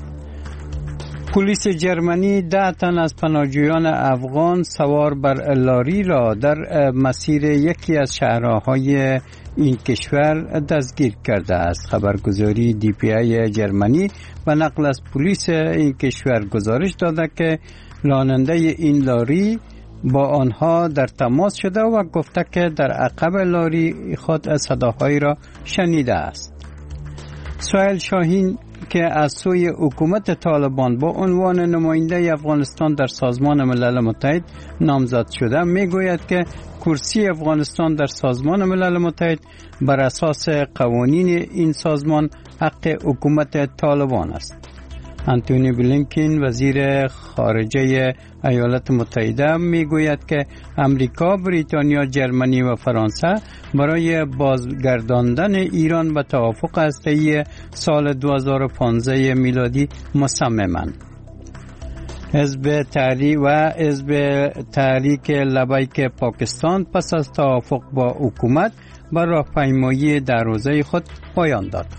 پلیس جرمنی ده تن از پناهجویان افغان سوار بر لاری را در مسیر یکی از شهرهای این کشور دستگیر کرده است. خبرگزاری دی پی آی جرمنی و نقل از پلیس این کشور گزارش داده که راننده این لاری با آنها در تماس شده و گفته که در عقب لاری خود صداهایی را شنیده است. سهیل شاهین که از سوی حکومت طالبان با عنوان نماینده افغانستان در سازمان ملل متحد نامزد شده میگوید که کرسی افغانستان در سازمان ملل متحد بر اساس قوانین این سازمان حق حکومت طالبان است. انتونی بلینکن وزیر خارجه ایالات متحده میگوید که امریکا، بریتانیا، جرمنی و فرانسه برای بازگرداندن ایران به توافق هسته‌ای سال دو هزار و پانزده میلادی مصممند. حزب تحریک و حزب تحریک لبیک پاکستان پس از توافق با حکومت بر راهپیمایی در روزه خود پایان داد.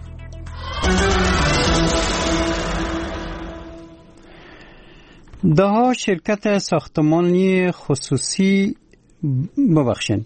دهها شرکت ساختمانی خصوصی ببخشند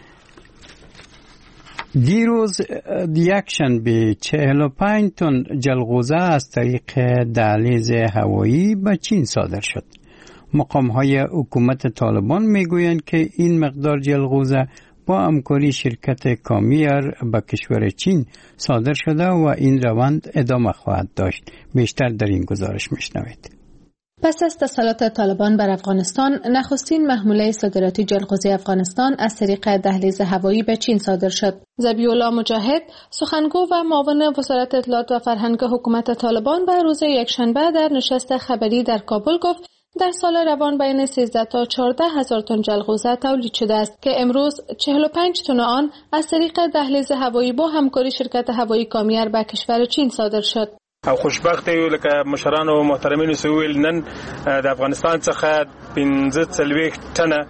دیروز یکشنبه چهل و پنج تن جلغوزه از طریق دهلیز هوایی به چین صادر شد. مقام‌های حکومت طالبان میگویند که این مقدار جلغوزه با همکاری شرکت کامیر به کشور چین صادر شده و این روند ادامه خواهد داشت. بیشتر در این گزارش میشنوید. پس از تسلط طالبان بر افغانستان، نخستین محموله صادراتی جلغوزه افغانستان از طریق دهلیز هوایی به چین صادر شد. ذبیح‌الله مجاهد، سخنگو و معاون وزارت اطلاعات و فرهنگ حکومت طالبان، به روز یکشنبه در نشست خبری در کابل گفت در سال روان بین سیزده تا چهارده هزار تن جلغوزه تولید شده است که امروز چهل و پنج تن آن از طریق دهلیز هوایی با همکاری شرکت هوایی کامیر به کشور چین صادر شد. او خوشبخت یو لکه مشران او محترمین سویل نن د افغانستان څخه پنځه څلوېښت ټنه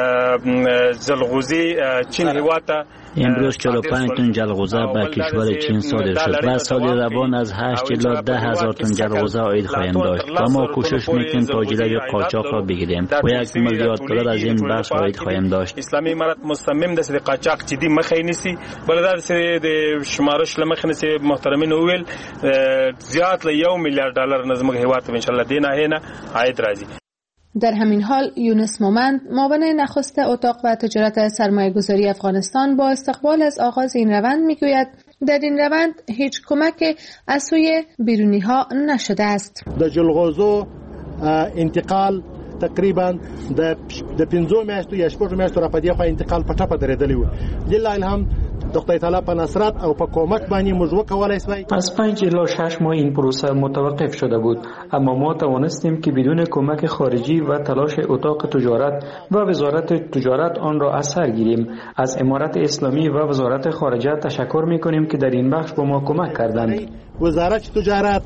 جلغوزي چین هیواد ته امروز چهل و پنج تن جلغوزه به کشور چین صادر شد و سال روان از هشت الی ده هزار تن جلغوزه عاید خواهیم داشت و ما کوشش میکنیم تاجرای قاچاق را بگیریم و یک میلیارد دلار از این بخش عاید خواهیم داشت. اسلامی امارت مصمم ده چې قاچاق جدي مخې نیسي بلدار چې د شمارش لمخ نیسي محترمین ویل زیات له یو میلیارد ډالر نظم هیواد ته ان شاء الله دینه هینه عاید راځي. در همین حال یونس مومند، معاون نخست اتاق و تجارت سرمایه‌گذاری افغانستان، با استقبال از آغاز این روند میگوید در این روند هیچ کمک از سوی بیرونی‌ها نشده است. د جلغوزو انتقال تقریبا د د پنځو میاشتو یا شپږو میاشتو را پدې خو انتقال په ټپه درېدلی و. لله الحمد د خدای تعالی په نصرت او په کومک باندې موږ وکولای شوای. از پنج الی شش ماه این پروسه متوقف شده بود، اما ما توانستیم که بدون کمک خارجی و تلاش اتاق تجارت و وزارت تجارت آن را از سر گیریم. از امارت اسلامی و وزارت خارجه تشکر می‌کنیم که در این بخش با ما کمک کردند. وزارت تجارت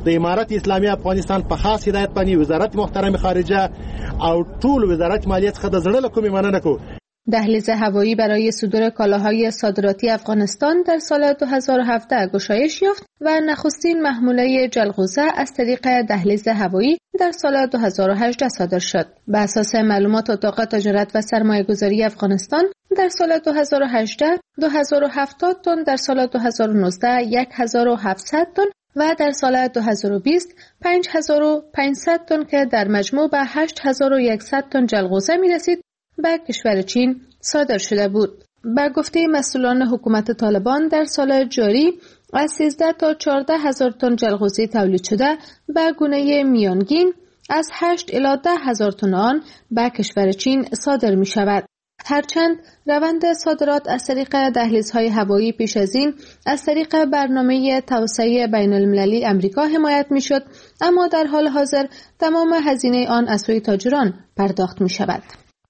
د امارت اسلامي افغانستان په خاص هدایت باندې وزارت محترم خارجه او ټول وزارت مالیه څخه د زړه له کومې مننه کوو. دهلیز هوایی برای صدور کالاهای صادراتی افغانستان در سال دو هزار و هفده گشایش یافت و نخستین محموله جلغوزه از طریق دهلیز هوایی در سال دو هزار و هجده صادر شد. به اساس معلومات اتاق تجارت و سرمایه‌گذاری افغانستان در سال دو هزار و هجده دو هزار و هفتاد تن، در سال دو هزار و نوزده یک هزار و هفتصد تن و در سال دو هزار و بیست پنج هزار و پانصد تن که در مجموع به هشت هزار و صد تن جلغوزه می رسید به کشور چین صادر شده بود. به گفته مسئولان حکومت طالبان در سال جاری از سیزده تا چهارده هزار تن جلغوزه تولید شده به گونه میانگین از هشت الی ده هزار تن آن به کشور چین صادر می شود. هرچند روند صادرات از طریق دهلیزهای هوایی پیش از این از طریق برنامه توسعه بین المللی امریکا حمایت می شد، اما در حال حاضر تمام هزینه آن از سوی تاجران پرداخت می شود.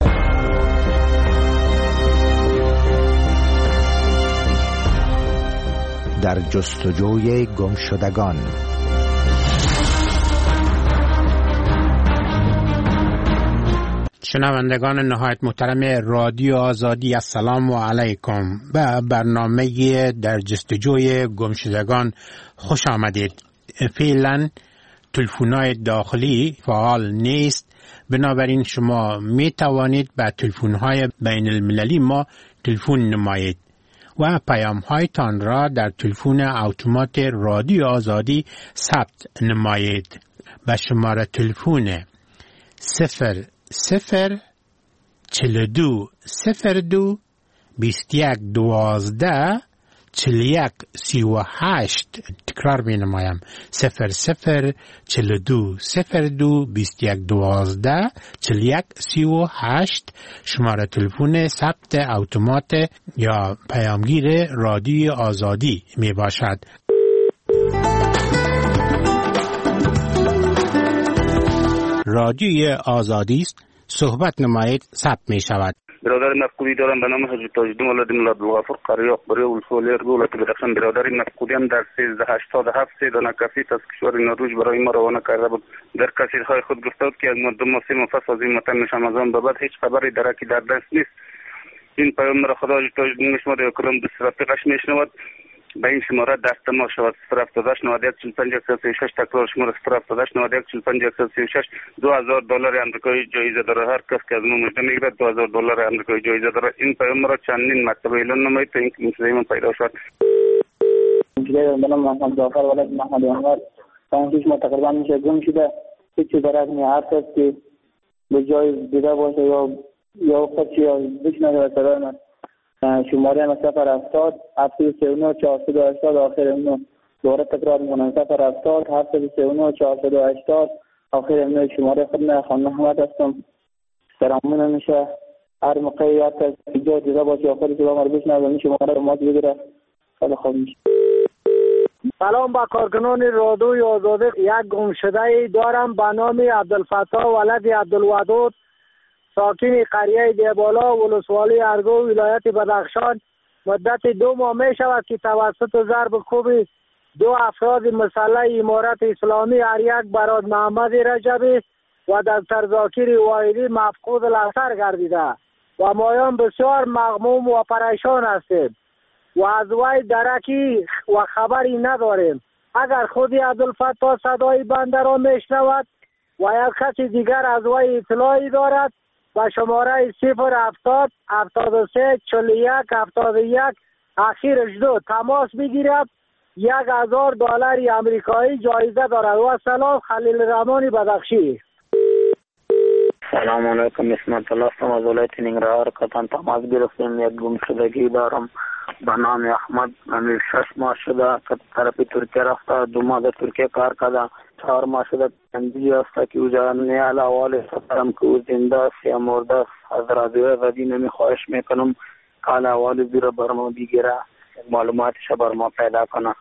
در جستجوی گمشدگان. شنوندگان نهایت محترم رادیو آزادی، السلام علیکم. به برنامه در جستجوی گمشدگان خوش آمدید. فعلا تلفن‌های داخلی فعال نیست، بنابراین شما می توانید به تلفن‌های بین المللی ما تلفن نمایید و پیام‌هایتان را در تلفن اتومات رادیو آزادی ثبت نمایید. به شماره تلفن صفر صفر چهل و دو صفر دو بیست و یک دوازده چهل و یک سی و هشت. تکرار می نمایم: صفر صفر چهل و دو صفر دو بیست و یک دوازده چهل و یک سی و هشت شماره تلفن ثبت اتومات یا پیامگیر رادیو آزادی می باشد. رادیو آزادی است، صحبت نمایید، ثبت می شود. برادر مفقودی دارم به نام حضرت تاجالدین ولد مولا عبدالغفور قری اخباری ولسوالی ولایت بدخشان. برادر مفقودی هم در سیزده هشتاد و هفت سه دانه کاسیت از کشور نروژ برای ما روانه کرده بود. در کاسیت‌های خود گفته بود که از مدت سه ماه پس از این وطن شمازان به بعد هیچ خبری درکی در دست نیست. این پیام را خدا تاجالدین میشنود یا کدام دوست رفیقش میشنود به این شماره دست ما شود: صفر هفتاد و هشت نود و یک چهل و پنج صد و سی و شش. تکرار شماره صفر هفتاد و هشت نود و یک چهل و پنج صد و سی و شش. دو هزار دلار آمریکایی جایزه داره. هر کس که از ما مجده میگیرد دو هزار دلار آمریکایی جایزه داره. این پیام را چندین مرتبه اعلان نمایید تا اینکه مصدای من پیدا شد. به نام محمد جعفر ولد محمد انور. پنج ما تقریبا میشه گم شده. هیچ چیز در از هر کس که به جای دیده باشه یا یا کسی یا بشنوه صدای من. شماره هم صفر هفتاد هفتصد و سی و نه چهارصد و هشتاد آخر اونو دوباره تکرار میکنم: صفر هفتاد هفتصد و سی و نه چهارصد و هشتاد آخر اونو. شماره خود نه خانم محمد هستم. سلامونه میشه هر موقع یا کسی جا دیده باشه یا خودی که با ما رو بشنوه این شماره رو ما بگیره خیلی خوب میشه. سلام با کارکنان رادیوی آزادی. یک گمشده دارم به نام عبدالفتاح ولد عبدالودود، ساکن قریه دیبالا ولسوالی ارگو ولایت بدخشان. مدت دو ماه می شود که توسط ضرب کوب دو افراد مسلح امارت اسلامی هر یک براد محمد رجبی و دکتر زاکر واحدی مفقود الاثر گردیده و مایان بسیار مغموم و پریشان هستیم و از وی درکی و خبری نداریم. اگر خودی عبدالفتاح صدای بنده را میشنود و یا کسی دیگر از وی اطلاعی دارد و شماره صفر هفتاد هفتاد و سه چهل و یک هفتاد و یک اخیرش دو تماس بگیرد. یک هزار دلار امریکایی جایزه دارد. و سلام، خلیل رحمانی بدخشی. سلام علیکم، اسمت الله هستم از ولایت ننگرهار. کتان تماس گرفتیم. یک گمشدگی دارم به نام احمد. امیر شش ماه شده که طرف ترکیه رفته. دو ماه در ترکیه کار کرده. چهار ماه شده تنبیه است که او نیال اول سفرم که او زنده است یا مرده است. از رادیو آزادی نمی خواهش میکنم کال اول زیر بر ما بگیره، معلوماتش بر ما پیدا کنه.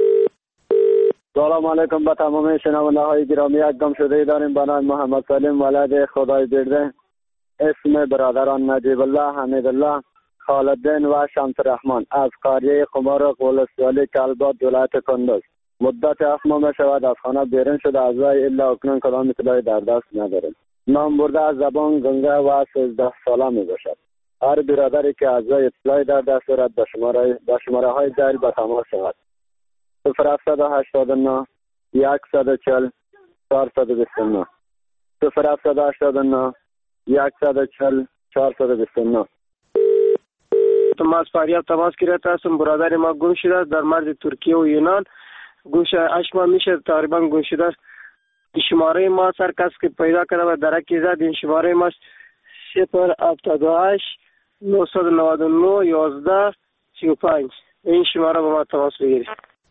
سلام علیکم به تمام شنونده های گرامی. یک گمشده داریم به نام محمد سلیم ولد خدای برده. اسم برادران نجیب الله، حمید الله، خالدین و شمس رحمان از قریه قمار ولسوالی کلبات ولایت کندوز. مدت هفت ماه شود از خانه بیرون شده، از وی الا اکنون کدام اطلاعی در دست نداریم. نام برده از زبان گنگه و سیزده ساله می باشد. هر برادری که از وی اطلاعی در دست دارد به شماره به شماره های زیر به تماس شود. صفر هفتصد و هشتاد و نه صد و چهل چهارصد و بیست و نه صفر هفتصد و هشتاد و نه صد و چهل چهارصد و بیست و نه. ما از فاریاب تماس گرفته هستم. برادر ما گم شده است در مرز ترکیه و یونان. گم شده هشت ماه میشه تقریبا گم شده است. شماره ما سر کس که پیدا کرده و درکی زد. این شماره ما صفر هفتاد و هشت نهصد و نود و نه یازده سی و پنج. این شماره با ما تماس بگیرید.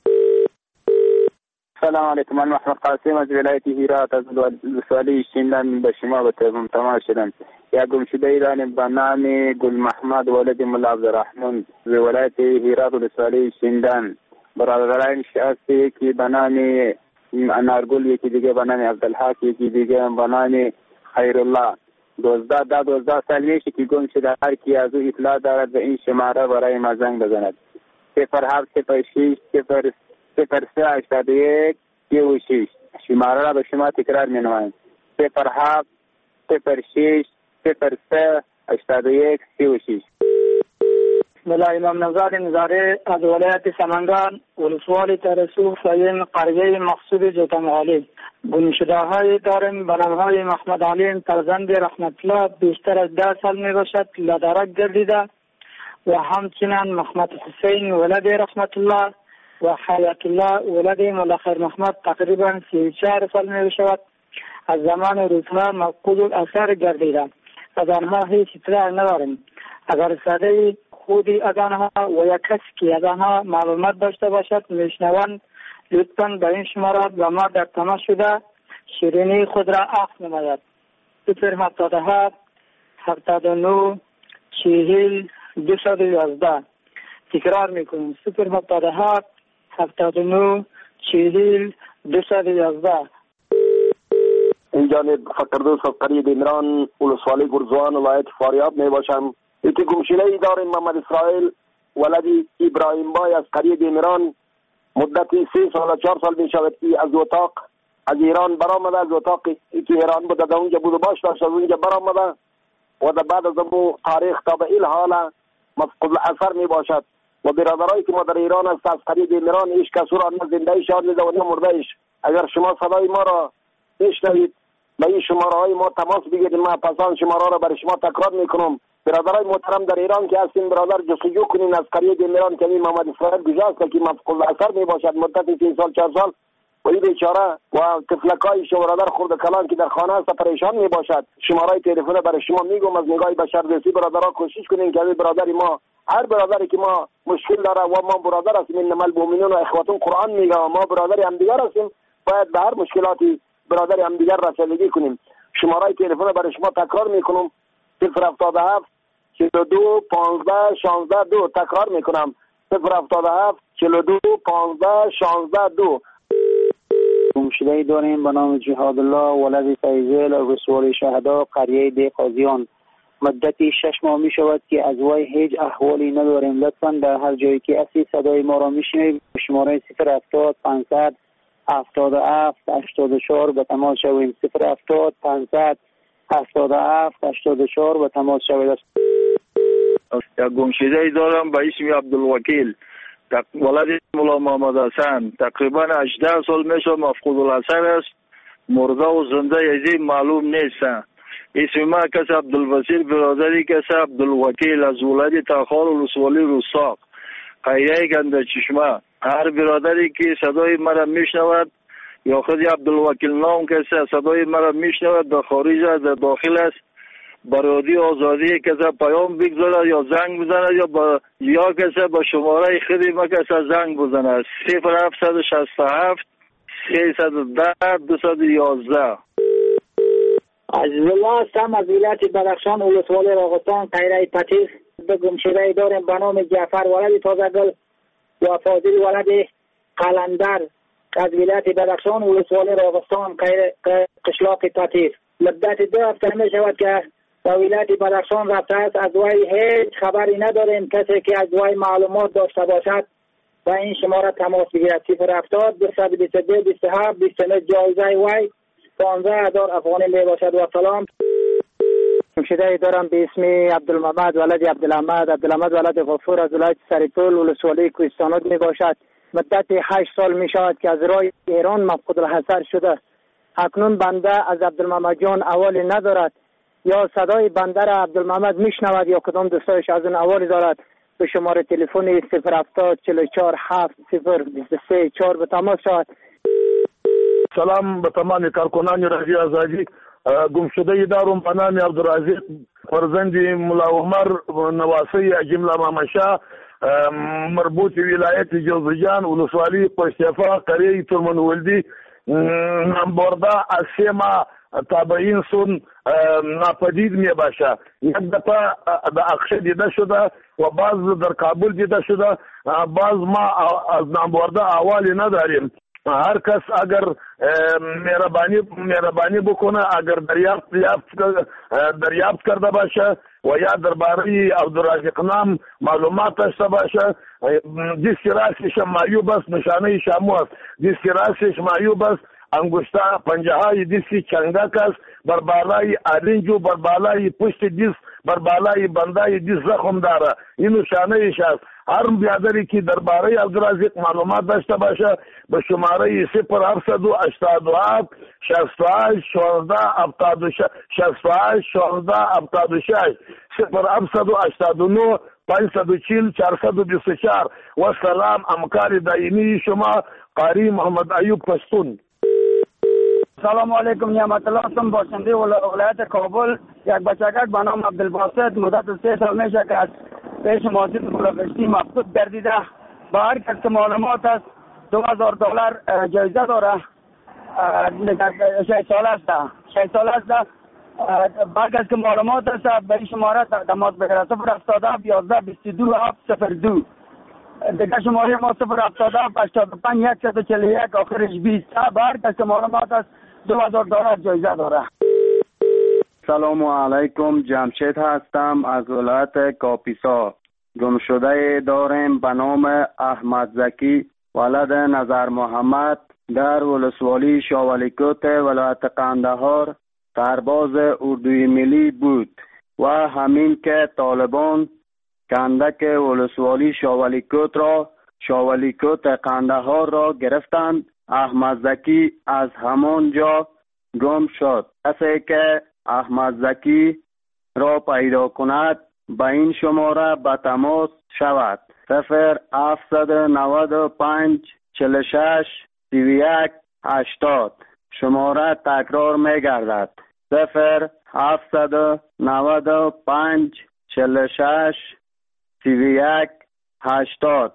سلام علیکم. من محمد قاسم از ولایت هرات از ولسوالی شیندان به شما به تماس شدم. یا گم شده ایران به نام گل محمد ولد ملا عبدالرحمن از ولایت هرات ولسوالی شیندان. برادران شخصی که به نام انارگل، یکی دیگه به نام عبدالحق، یکی دیگه به نام خیرالله. دوزده ده دوزده سال میشه که گم شده. هر کی از او اطلاع دارد به این شماره برای ما زنگ بزند. صفر هفت صفر شش صفر صفر سه هشتاد و یک سی و شش. شماره را به شما تکرار می نمایم. صفر هفت صفر شش صفر سه هشتاد و یک سی و شش. بسم الله. امام نژاد نظاری از ولایت سمنگان ولسوالی ترسوخ سایم قریه مقصود جوتمعالی. گم شده های داریم به نام های محمد علیم فرزند رحمت الله بیشتر از ده سال می باشد لدرک گردیده و همچنین محمد حسین ولد رحمت الله و حیات الله ولد مولا خیر محمد تقریبا سی و چهار سال می باشد. از زمان روزها مفقود الاثر گردیده. از آنها هیچ اطلاع نداریم. اگر صدای خودی از آنها و یک کسی که از آنها معلومات داشته باشد میشنوند لطفاً به این شماره با ما در تماس شده شیرینی خود را عفو نماید. صفر هفتاد و هفت هفتاد و نه چهل دویست و یازده. تکرار میکنیم. صفر هفتاد و هفت هفتاد و نه چهل دویست و یازده. این جانب فقردوس از قریه عمران ولسوالی گرزوان ولایت فاریاب می باشم. یکی گمشده ای داریم محمد اسرائیل ولدی ابراهیم بای از قریه عمران. مدتی سه سال و چهار سال می شود که از اتاق از ایران برآمده. از اتاقی که ایران بوده در اونجا بود و باش داشت از اونجا برآمده و در بعد از امو تاریخ تا به این حال مفقود الاثر می باشد. و برادرایی که ما در ایران است از قریه عمران هیچ کس را نه زنده شاد و نه مرده ایش. اگر شما صدای ما را بشنوید به این شماره های ما تماس بگیرید. ما پسان شماره را برای شما تکرار میکنم. برادرای محترم در ایران که هستین برادر جستجو کنین از قریه عمران که محمد اسرائیل گذشته که مفقود الاثر می باشد مدت سه سال چهار سال و این بیچاره و طفلکای شما برادر خرد کلان که در خانه است پریشان می باشد. شماره تلفن برای شما میگم از نگاه بشردوستی برادرها کوشش کنین که برادری ما هر برادری که ما مشکل داره و ما برادر هستیم انما المؤمنون و اخواتون قرآن میگه و ما برادری هم دیگر هستیم باید به هر مشکلاتی برادری هم دیگر رسیدگی کنیم. شماره تلفن برای شما تکرار میکنم. صفر هفتاد و هفت چهل و دو پانزده شانزده دو. تکرار میکنم. صفر هفتاد و هفت چهل و دو پانزده شانزده دو. گمشده داریم به نام جهاد الله ولد فیضل ولسوالی شهدا قریه دی قاضیان. مدتی شش ماه می شود که از وی هیچ احوالی نداریم. لطفاً در هر جایی که هستی صدای ما را میشنوید شماره صفر هفتاد پانصد هفتاد و هفت هشتاد و چهار به تماس شوید. صفر هفتاد پانصد هفتاد و هفت هشتاد و چهار به تماس شوید. یک گمشده ای دارم به اسم عبدالوکیل ولد مولا محمد حسن. تقریبا هجده سال میشه مفقود الاثر است. مرده و زنده یزی معلوم نیست. اسم ما کس عبدالوسیل برادری کس عبدالوکیل از ولد تاخار ولسوالی رستاق قریه گنده چشمه. هر برادری که صدای مرا میشنود یا خود عبدالوکیل نام کسی صدای مرا میشنود در خارج در داخل است برادی آزادی کسی پیام بگذارد یا زنگ بزند یا با یا کسی با شماره خودی ما کسی زنگ بزند. صفر هفتصد و شصت و هفت سیصد و ده دویست و یازده. عزیز الله هستم از ولایت بدخشان ولسوالی راغستان قریه پتیس. به گمشده داریم به نام جعفر ولد تازگل و فاضل ولد قلندر از ولایت بدخشان ولسوالی راغستان قشلاق پتیس. مدت دو هفته می شود که به ولایت بدخشان رفته است. از وی هیچ خبری نداریم. کسی که از وی معلومات داشته باشد و این شماره تماس بگیرد. صفر هفتاد دویست و بیست و دو بیست و هفت بیست و نه. جایزه وی پانزده هزار افغانی می باشد. و سلام. گمشده دارم به اسم عبدالمحمد ولد عبدالحمد عبدالحمد ولد غفور از ولایت سرپل ولسوالی کوهستانات می باشد. مدت هشت سال می شود که از راه ایران مفقود الحضر شده. اکنون بنده از عبدالمحمد جان احوالی ندارد، یا صدای بنده را عبدالمحمد میشنود یا کدام دوستایش از اون احوالی دارد. به شماره تلفن صفر هفتاد چهل و چهار هفت صفر بیست و سه چهار به تماس شود. سلام به تمام کارکنان رادیو آزادی. گمشده دارم به نام عبدالرزاق فرزند ملا عمر نواسی جمله مامشا، مربوط ولایت جوزجان ولسوالی پشتیفا قریه ترمن ولدی. نامبرده از سه ماه تابعین سون ناپدید می باشه. یک دفعه در اقشه دیده شده و بعض در کابل دیده شده. بعض ما از نامبرده احوالی نداریم. هر کس اگر مهربانی مهربانی بکنه، اگر دریافت دریافت کرده باشه و یا درباره عبدالرزاق نام معلومات داشته باشه، دیسک راسش معیوب است، نشانه شامو است. دیسک راسش معیوب است، انگشته پنجه های دیسک چنگک است، بر بالای آرنجو، بر بالای پشت دیسک، بر بالای بندای دیسک زخم داره. این نشانه است. هر بیادری که درباره عبدالرزاق معلومات داشته باشه به شماره صفر هفتصد و هشتاد و هفت شصت و هشت چهارده هفتاد و شش شصت و هشت چهارده هفتاد و شش صفر هفتصد و هشتاد و نه پانصد و چهل چهارصد و بیست و چهار. و سلام همکار دائمی شما قاری محمد ایوب پشتون. سلام علیکم. نعمت الله هستم، باشنده ولایت کابل. یک بچگک به نام عبدالباسط مدت سه سال میشه که از پیش ماسید بلوکشتی مفقود گردیده. با هر کس که معلومات است دو هزار دلار جایزه داره. شش سال است شش سال است با کس که معلومات است به این شماره تماس بگیرد. صفر هفتاد هفت یازده بیست و دو هفت صفر دو. دیگه شماره ما صفر هفتاد هفت هشتاد و پنج صد و چهل و یک آخرش بیست. با هر کس که معلومات است دو هزار دلار جایزه داره. سلام علیکم. جمشید هستم از ولایت کاپیسا. گمشده داریم به نام احمد زکی ولد نظر محمد در ولسوالی شاولیکوت ولایت قندهار سرباز اردوی ملی بود و همین که طالبان کندک ولسوالی شاولیکوت را شاولیکوت قندهار را گرفتند. احمد زکی از همان جا گم شد. کسی که احمد زکی را پیدا کند به این شماره به تماس شود. صفر هفتصد و نود و پنج چهل و شش سی و یک هشتاد. شماره تکرار می گردد. صفر هفتصد و نود و پنج چهل و شش سی و یک هشتاد.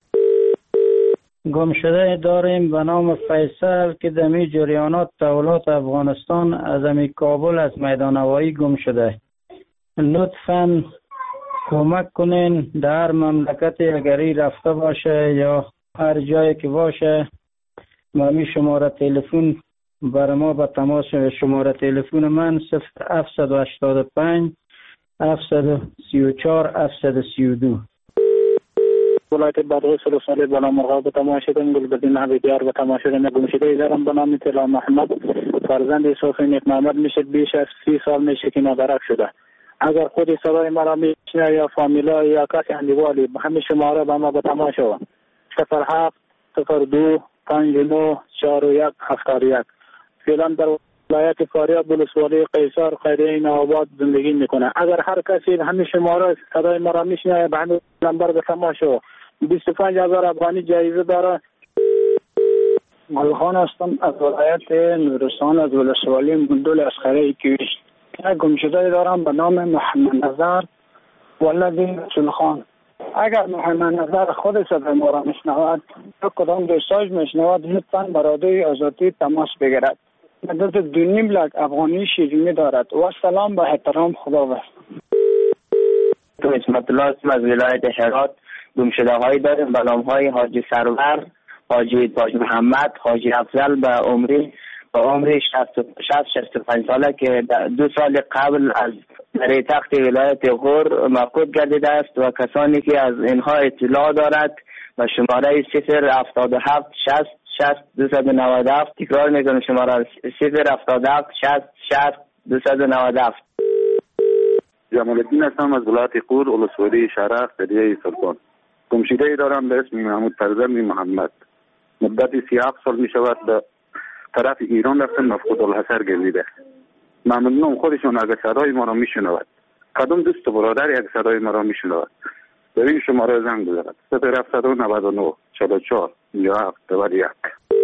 گمشده داریم به نام فیصل که دمی جریانات تولات افغانستان از امی کابل از میدان هوایی گم شده. لطفاً کمک کنین در مملکت اگری رفته باشه یا هر جایی که باشه ممی شماره تلفن بر ما به تماس. شماره تلفن من صفر هفتصد و هشتاد و پنج هفتصد و سی و چهار هفتصد و سی و دو. ولایت بادغیس ولسوالی بالا مرغاب به تماشیدن گلبدین حبیبیار به تماشیدن گمشده دارم به نام طلا محمد فرزند صوفی نیک محمد میشه. بیش از سی سال میشه که نادرک شده. اگر خودی صدای مرا میشنه یا فامیلا یا کسی اندیوالی همه شماره به ما به تماشا. صفر هفت صفر دو پنج نو چهار و یک هفتاد و یک. فعلا در ولایت فاریاب ولسوالی قیصر خیریه نوآباد زندگی میکنه. اگر هر کسی همه شماره صدای مرا میشنه به همین نمبر به تماشا. بیست و پنج هزار افغانی جایزه داره. ملخان هستم از ولایت نورستان از ولسوالی مندول اسخره کیویش. یک گمشده دارم به نام محمد نظر ولد رسول خان. اگر محمد نظر خود صدای ما را میشنود یا کدام دوستایش میشنود لطفاً برادوی آزادی تماس بگیرد. مدت دو نیم لک افغانی شیرینی دارد. و سلام به احترام خداوند. تو اسمت الله هستم از ولایت هرات. گمشده هایی داریم به نام های حاجی سرور، حاجی تاج محمد، حاجی افضل به عمری به عمری شصت شصت و پنج ساله که دو سال قبل از در تخت ولایت غور مفقود گردیده است و کسانی که از اینها اطلاع دارد و شماره صفر هفتاد و هفت شصت شصت دویست و نود و هفت. تکرار میکنم شماره صفر هفتاد و هفت شصت شصت دویست و نود و هفت. جمال الدین هستم از ولایت قور، ولسوالی شرق، قریه سلطان. گمشده‌ای دارم به اسم محمود فرزند محمد. مدت سی و هفت سال می شود به طرف ایران رفتن، مفقود الحصر گردیده. ممنونم خودشون اگر صدای ما را می شنود، کدوم دوست و برادر یک صدای ما را می شنود، به این شماره زنگ بزند. صفر هفتصد و نود و نه چهل و چهار پنجاه و هفت نود و یک.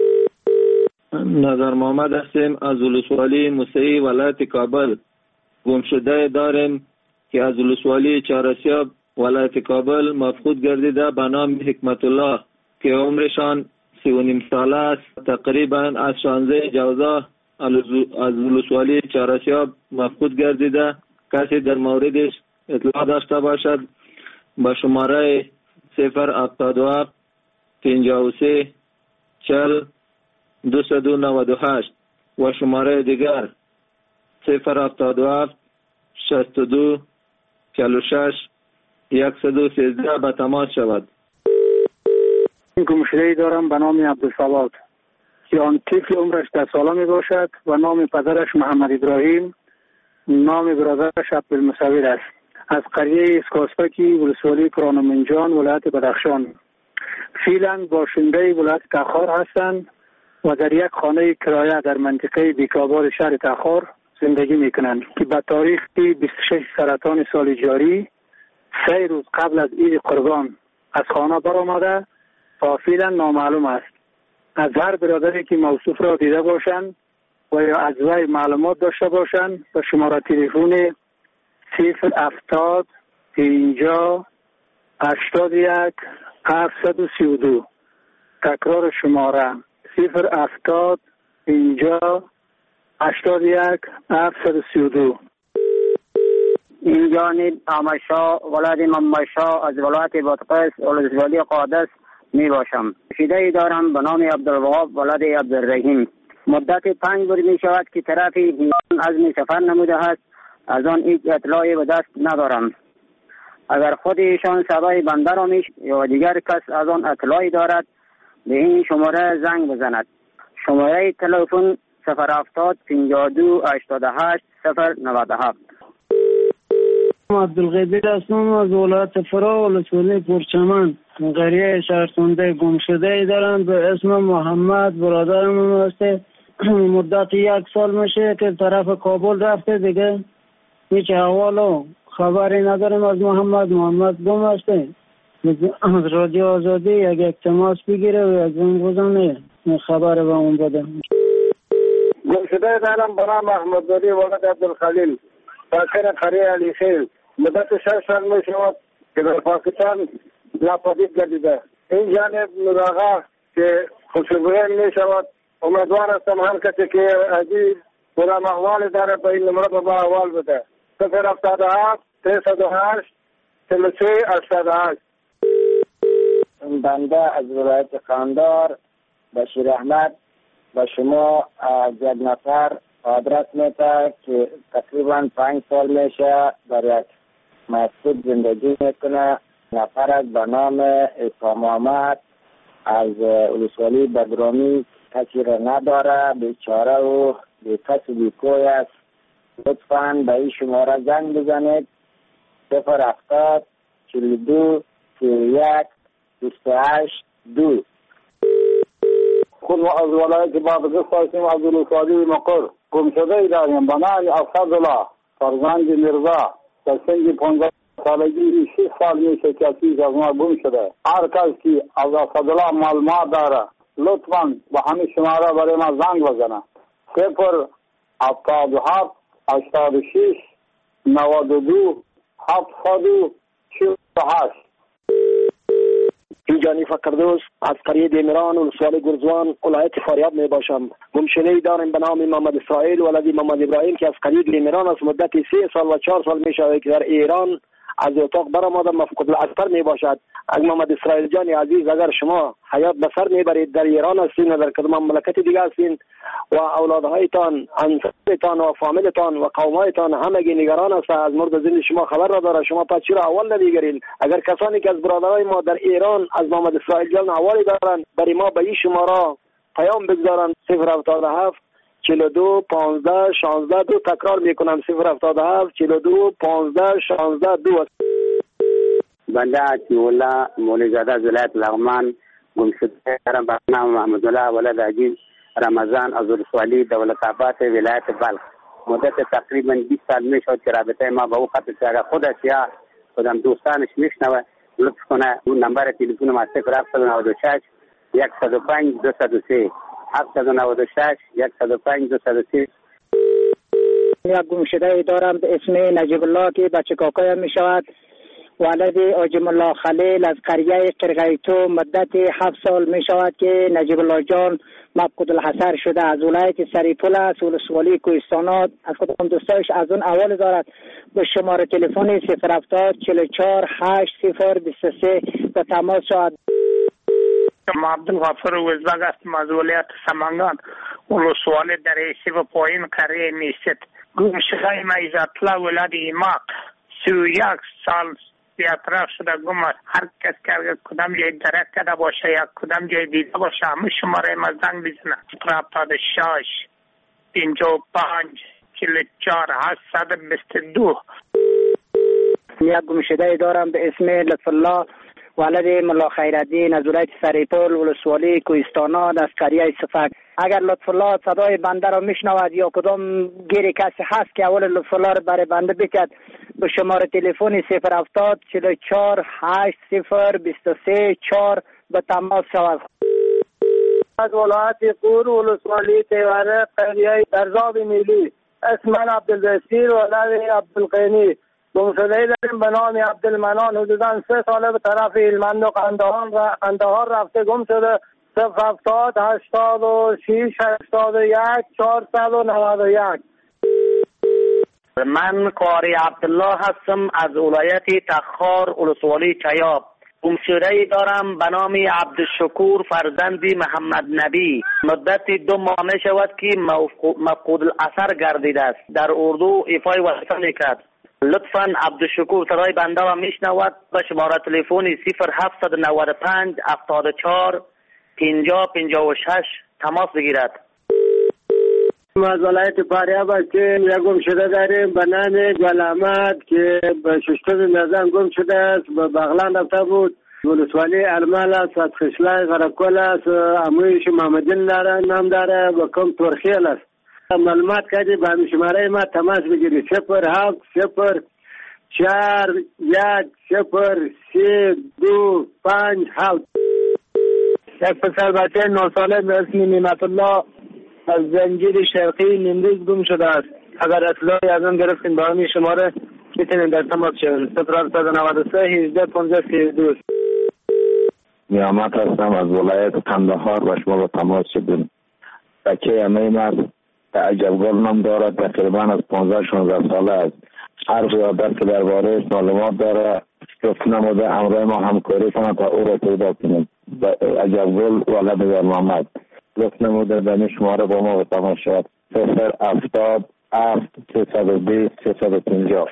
نظر محمد هستیم از ولسوالی موسعی ولایت کابل. گمشده داریم که از ولسوالی چهارسیاب ولایت کابل مفقود گردیده به نام حکمت الله که عمرشان سی و نیم ساله است. تقریبا از شانزده جوزا از ولسوالی چهارسیاب مفقود گردیده. کسی در موردش اطلاع داشته باشد با شماره صفر هفتاد و هفت پنجاه و سه چهل دویست و نود و هشت و شماره دیگر صفر هفتاد و هفت شصت و دو چهل و شش صد و سیزده به تماس شود. گمشده‌ای دارم به نام عبدالصمد که آن طفل عمرش ده ساله می باشد و نام پدرش محمد ابراهیم، نام برادرش عبدالمصور است. از قریه اسکاسپکی ولسوالی کرانمنجان ولایت بدخشان. فعلا باشنده ولایت تخار هستند و در یک خانه کرایه در منطقه بیکابار شهر تخار زندگی می کنند که به تاریخ بیست و شش سرطان سال جاری سه روز قبل از عید قربان از خانه برآمده و فعلا نامعلوم است. از هر برادری که موصوف را دیده باشند و یا از وی معلومات داشته باشند به شماره تلفن صفر هفتاد پنجاه هشتاد و یک هفتصد و سی و دو. تکرار شماره صفر هفتاد پنجاه هشتاد و یک هفتصد و سی و دو. این جانب آمشا ولایت ممشا از ولایت بادغیس ولسوالی قادس می باشم. شیده دارم به نام عبدالوهاب ولایت عبدالرحیم. مدت پنج بار می شود که طرف ایران عزم سفر نموده است، از آن هیچ اطلاعی به دست ندارم. اگر خود ایشان صدای بنده را میش یا دیگر کس از آن اطلاعی دارد به این شماره زنگ بزند. شماره تلفن صفر هفتاد پنجاه و دو هشتاد و هشت صفر نود و هفت. عبدالغیبی هستم از ولایت فرا ولسوالی پرچمن. قریه شهرسنده گمشده دارم به اسم محمد، برادرم هسته. مدت یک سال میشه که طرف کابل رفته، دیگه هیچ احوال و خبری نداریم از محمد. محمد گم هسته. از رادیو آزادی یک یک تماس بگیره و یک زنگ بزنه خبر به اون بده. گمشده دارم به نام احمدزاده ولایت عبدالخلیل ساکن قریه علی خیل. مدت شش سال می شود که در پاکستان ناپدید گردیده. این جانب نوراغا که خوشبوین می شود. امیدوار هستم هر کسی که ازی برام احوال داره به این نمره با احوال بده. صفر هفتاد و هفت سیصد و هشت چهل و سه هشتاد و هشت. بنده از ولایت قندار بشیر احمد و شما از یک نفر آدرس میده که تقریبا پنج سال میشه در یک مسجد زندگی میکنه. نفر از به نام عیسی محمد از ولسوالی بدرامی کسی را نداره، بیچاره و بی کس و بی کوی است. لطفاً به این شماره زنگ بزنید صفر هفتاد چهل و دو سی و یک بیست و هشت دو. خود از ولایت بادغیس هستیم از ولسوالی مقر. گمشده داریم به نام اسدالله فرزند مرزا در سن پانزده سالگی شش سال میشه که چیز از ما گم شده. هر کس که از اسدالله معلومات داره لطفاً به همین شماره برای ما زنگ بزنه. صفر هفتاد و هفت هشتاد و شش نود و دو هفتصد و چهل و هشت. اینجانی فقردوس از قریه دیمران ولسوالی گرزوان ولایت فاریاب می باشم. گمشده‌ای داریم به نام محمد اسرائیل ولد محمد ابراهیم که از قریه دیمران از مدت سه سال و چهار سال می شود که در ایران از اتاق برآمده مفقود الاثر می باشد. اگر محمد اسرائیل جان عزیز اگر شما حیات به سر میبرید، در ایران هستین و در کدام مملکت دیگه هستین و اولادهایتان، انصارتان و فامیلتان و قومایتان همگی نگران است از مورد زندگی شما خبر را داره، شما پس چرا اول نمیگیرین؟ اگر کسانی که از برادرای ما در ایران از محمد اسرائیل جان حوالی دارن برای ما به این شماره پیام بگذارن: صفر هفتاد و هفت چهل و دو پانزده شانزده دو. تکرار میکنم: صفر هفتاد و هفت چهل و دو پانزده شانزده دو. بنده عطی‌الله مولوی‌زاده از ولایت لغمان گمشده دارم به نام محمد الله ولد عجیب رمضان از ولسوالی دولت آباد ولایت بلخ. مدت تقریبا بیست سال میشد که رابطه ما با او قطع شد. اگر خودش یا خودم دوستانش میشنوه لطف کنه اون نمبر تلفن ما صفر هفت نه شش صفر صفر پنج دو صفر سه هفت نه شش صفر صفر پنج دو صفر سه. یک گمشده دارم به اسم نجیب الله که بچه کاکایم می شود. ولد آجم الله خلیل از قریه قرقیتو مدت هفت سال می شود که نجیب الله جان مفقود الحصر شده. از ولایت سریپول است، ولسوالی کوهستانات. از کدام دوستایش از اون اول دارد به شماره تلفن صفر هفتاد چهل و چهار هشت صفر بیست و سه به تماس شود. ما عبدالغفور وزبگ هستم از ولایت سمنگان، ولسوالی در ایسی و پایین قریه میست. گمشده ما عزت‌الله ولد ایماق سی و یک سال بیاطراف شده گم است. هر کس که کدام جای درک کرده باشه یا کدام جای دیده باشه همه شماره ما زنگ بزنه: صفر هفتاد و شش پنجاه و پنج چهل و چهار هشتصد و بیست و دو. یک گمشده دارم به اسم لطف الله ولد ملا خیرالدین از ولایت سریپول ولسوالی کوهستانات از قریه صفک. اگر لطف الله صدای بنده را میشنود یا کدام گیری کسی هست که اول لطف الله را برای بنده بکد به شماره تلفن صفر هفتاد چهل و چهار هشت صفر بیست و سه چهار به تماس شود. از ولایت قور ولسوالی تیوره قریه درزاب میلی اسم من عبدالبصیر ولد عبدالقینی. گمشده داریم به نام عبدالمنان حدوداً سه ساله به طرف هلمند و قندهار و قندهار رفته گم شده. صفر هفتاد هشتاد و شش هشتاد و یک چهارصد و نود و یک. من قاری عبدالله هستم از ولایت تخار ولسوالی چیاب. گمشده دارم به نام عبدالشکور فرزند محمد نبی. مدت دو ماه می شود که مفقود الاثر گردیده است. در اردو ایفای وظیفه میکرد. لطفاً عبدالشکور صدای بنده را میشنود به شماره تلفن صفر هفت نه پنج هفتاد و چهار پنجاه پنجاه و شش تماس بگیرد. ما از ولایت فاریاب هستیم. یک گمشده داریم به نام گل احمد که به ششتم میزان گم شده است. به بغلان رفته بود. ولسوالی ارمال است، از خشلای غرقل است. امویش محمدین داره نام داره و کم ترخیل است. معلومات کردی به شماره ما تماس بگیری: صفر هفت صفر چهار یک صفر سه دو پنج هفت. یک پسر بچه نه ساله به اسم نعمت الله از زنجیر شرقی نیمروز گم شده است. اگر اطلاعی از آن گرفتین با همین شماره میتونین در تماس شوید: صفر هفت نه سه هجده پانزده سی دو. نیامت هستم از ولایت قندهار و شما با تماس شدیم. بچه امین است، عجبگل نام دارد، تقریبا از پانزده شانزده ساله است. حرف یادت که درباره معلومات داره گفت نموده امرای ما همکاری کنند تا او را پیدا کنیم. عجبگل ولد در محمد گفت نموده در شماره با ما به تماس شد: صفر هفتاد هفت سیصد و بیست سیصد و پنجاه.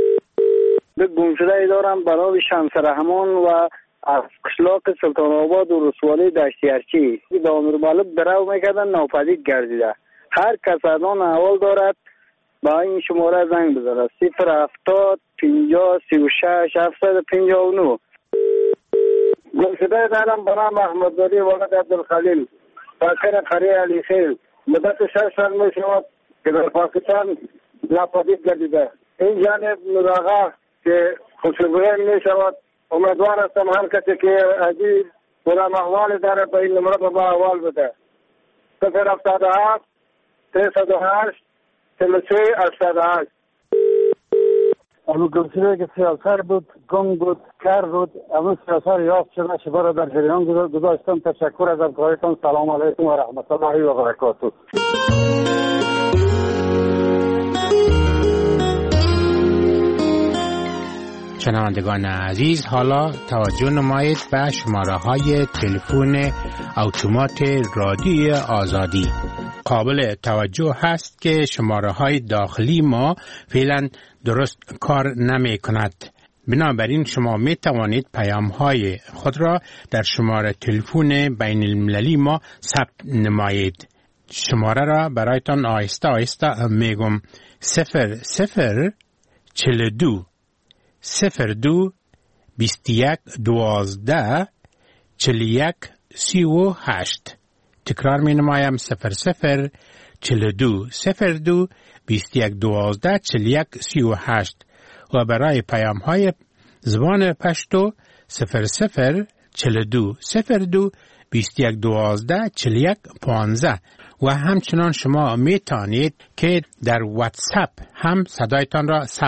به گمشده دارم برای شمس رحمان و از قشلاق سلطان آباد و رسوالی دشتیارچی به امیر مالک درو میکردن ناپدید گردیده. هر کس از آن احوال دارد با این شماره زنگ بزنه: صفر هفتاد پنجاه سی و شش هفتصد و پنجاه و نه. گمشده دارم به نام احمدزاده ولد عبدالخلیل ساکن قریه علی خیل. مدت شش سال می شود که در پاکستان ناپدید گردیده. این جانب نراغه که خوشبوین می شود. امیدوار هستم هر کسی که عزیز کدام احوال داره به این نمره با احوال بده: صفر هفتاد و هفت سیصد و هشت چهل و سه هشتاد و هشت. اما گمشده که سیاسر بود، گم بود، کر بود. اما سیاسر یافت شده شبه را در جریان گذاشتم. تشکر از همکاریتان. سلام علیکم و رحمت الله و برکاته. شنوندگان عزیز، حالا توجه نمایید به شماره های تلفن اتومات رادیوی آزادی. قابل توجه هست که شماره های داخلی ما فعلا درست کار نمی کند. بنابراین شما می توانید پیام های خود را در شماره تلفن بین المللی ما ثبت نمایید. شماره را برایتان آهسته آهسته می گم. صفر صفر چل دو صفر دو بیست یک دوازده چل یک سی و هشت. تکرار می نمایم. صفر صفر چل دو صفر دو بیست یک دوازده چل یک سی و هشت. و برای پیام های زبان پشتو صفر صفر چل دو صفر دو بیست یک دوازده چل یک پانزده. و همچنان شما می توانید که در واتساپ هم صدایتان را ثبت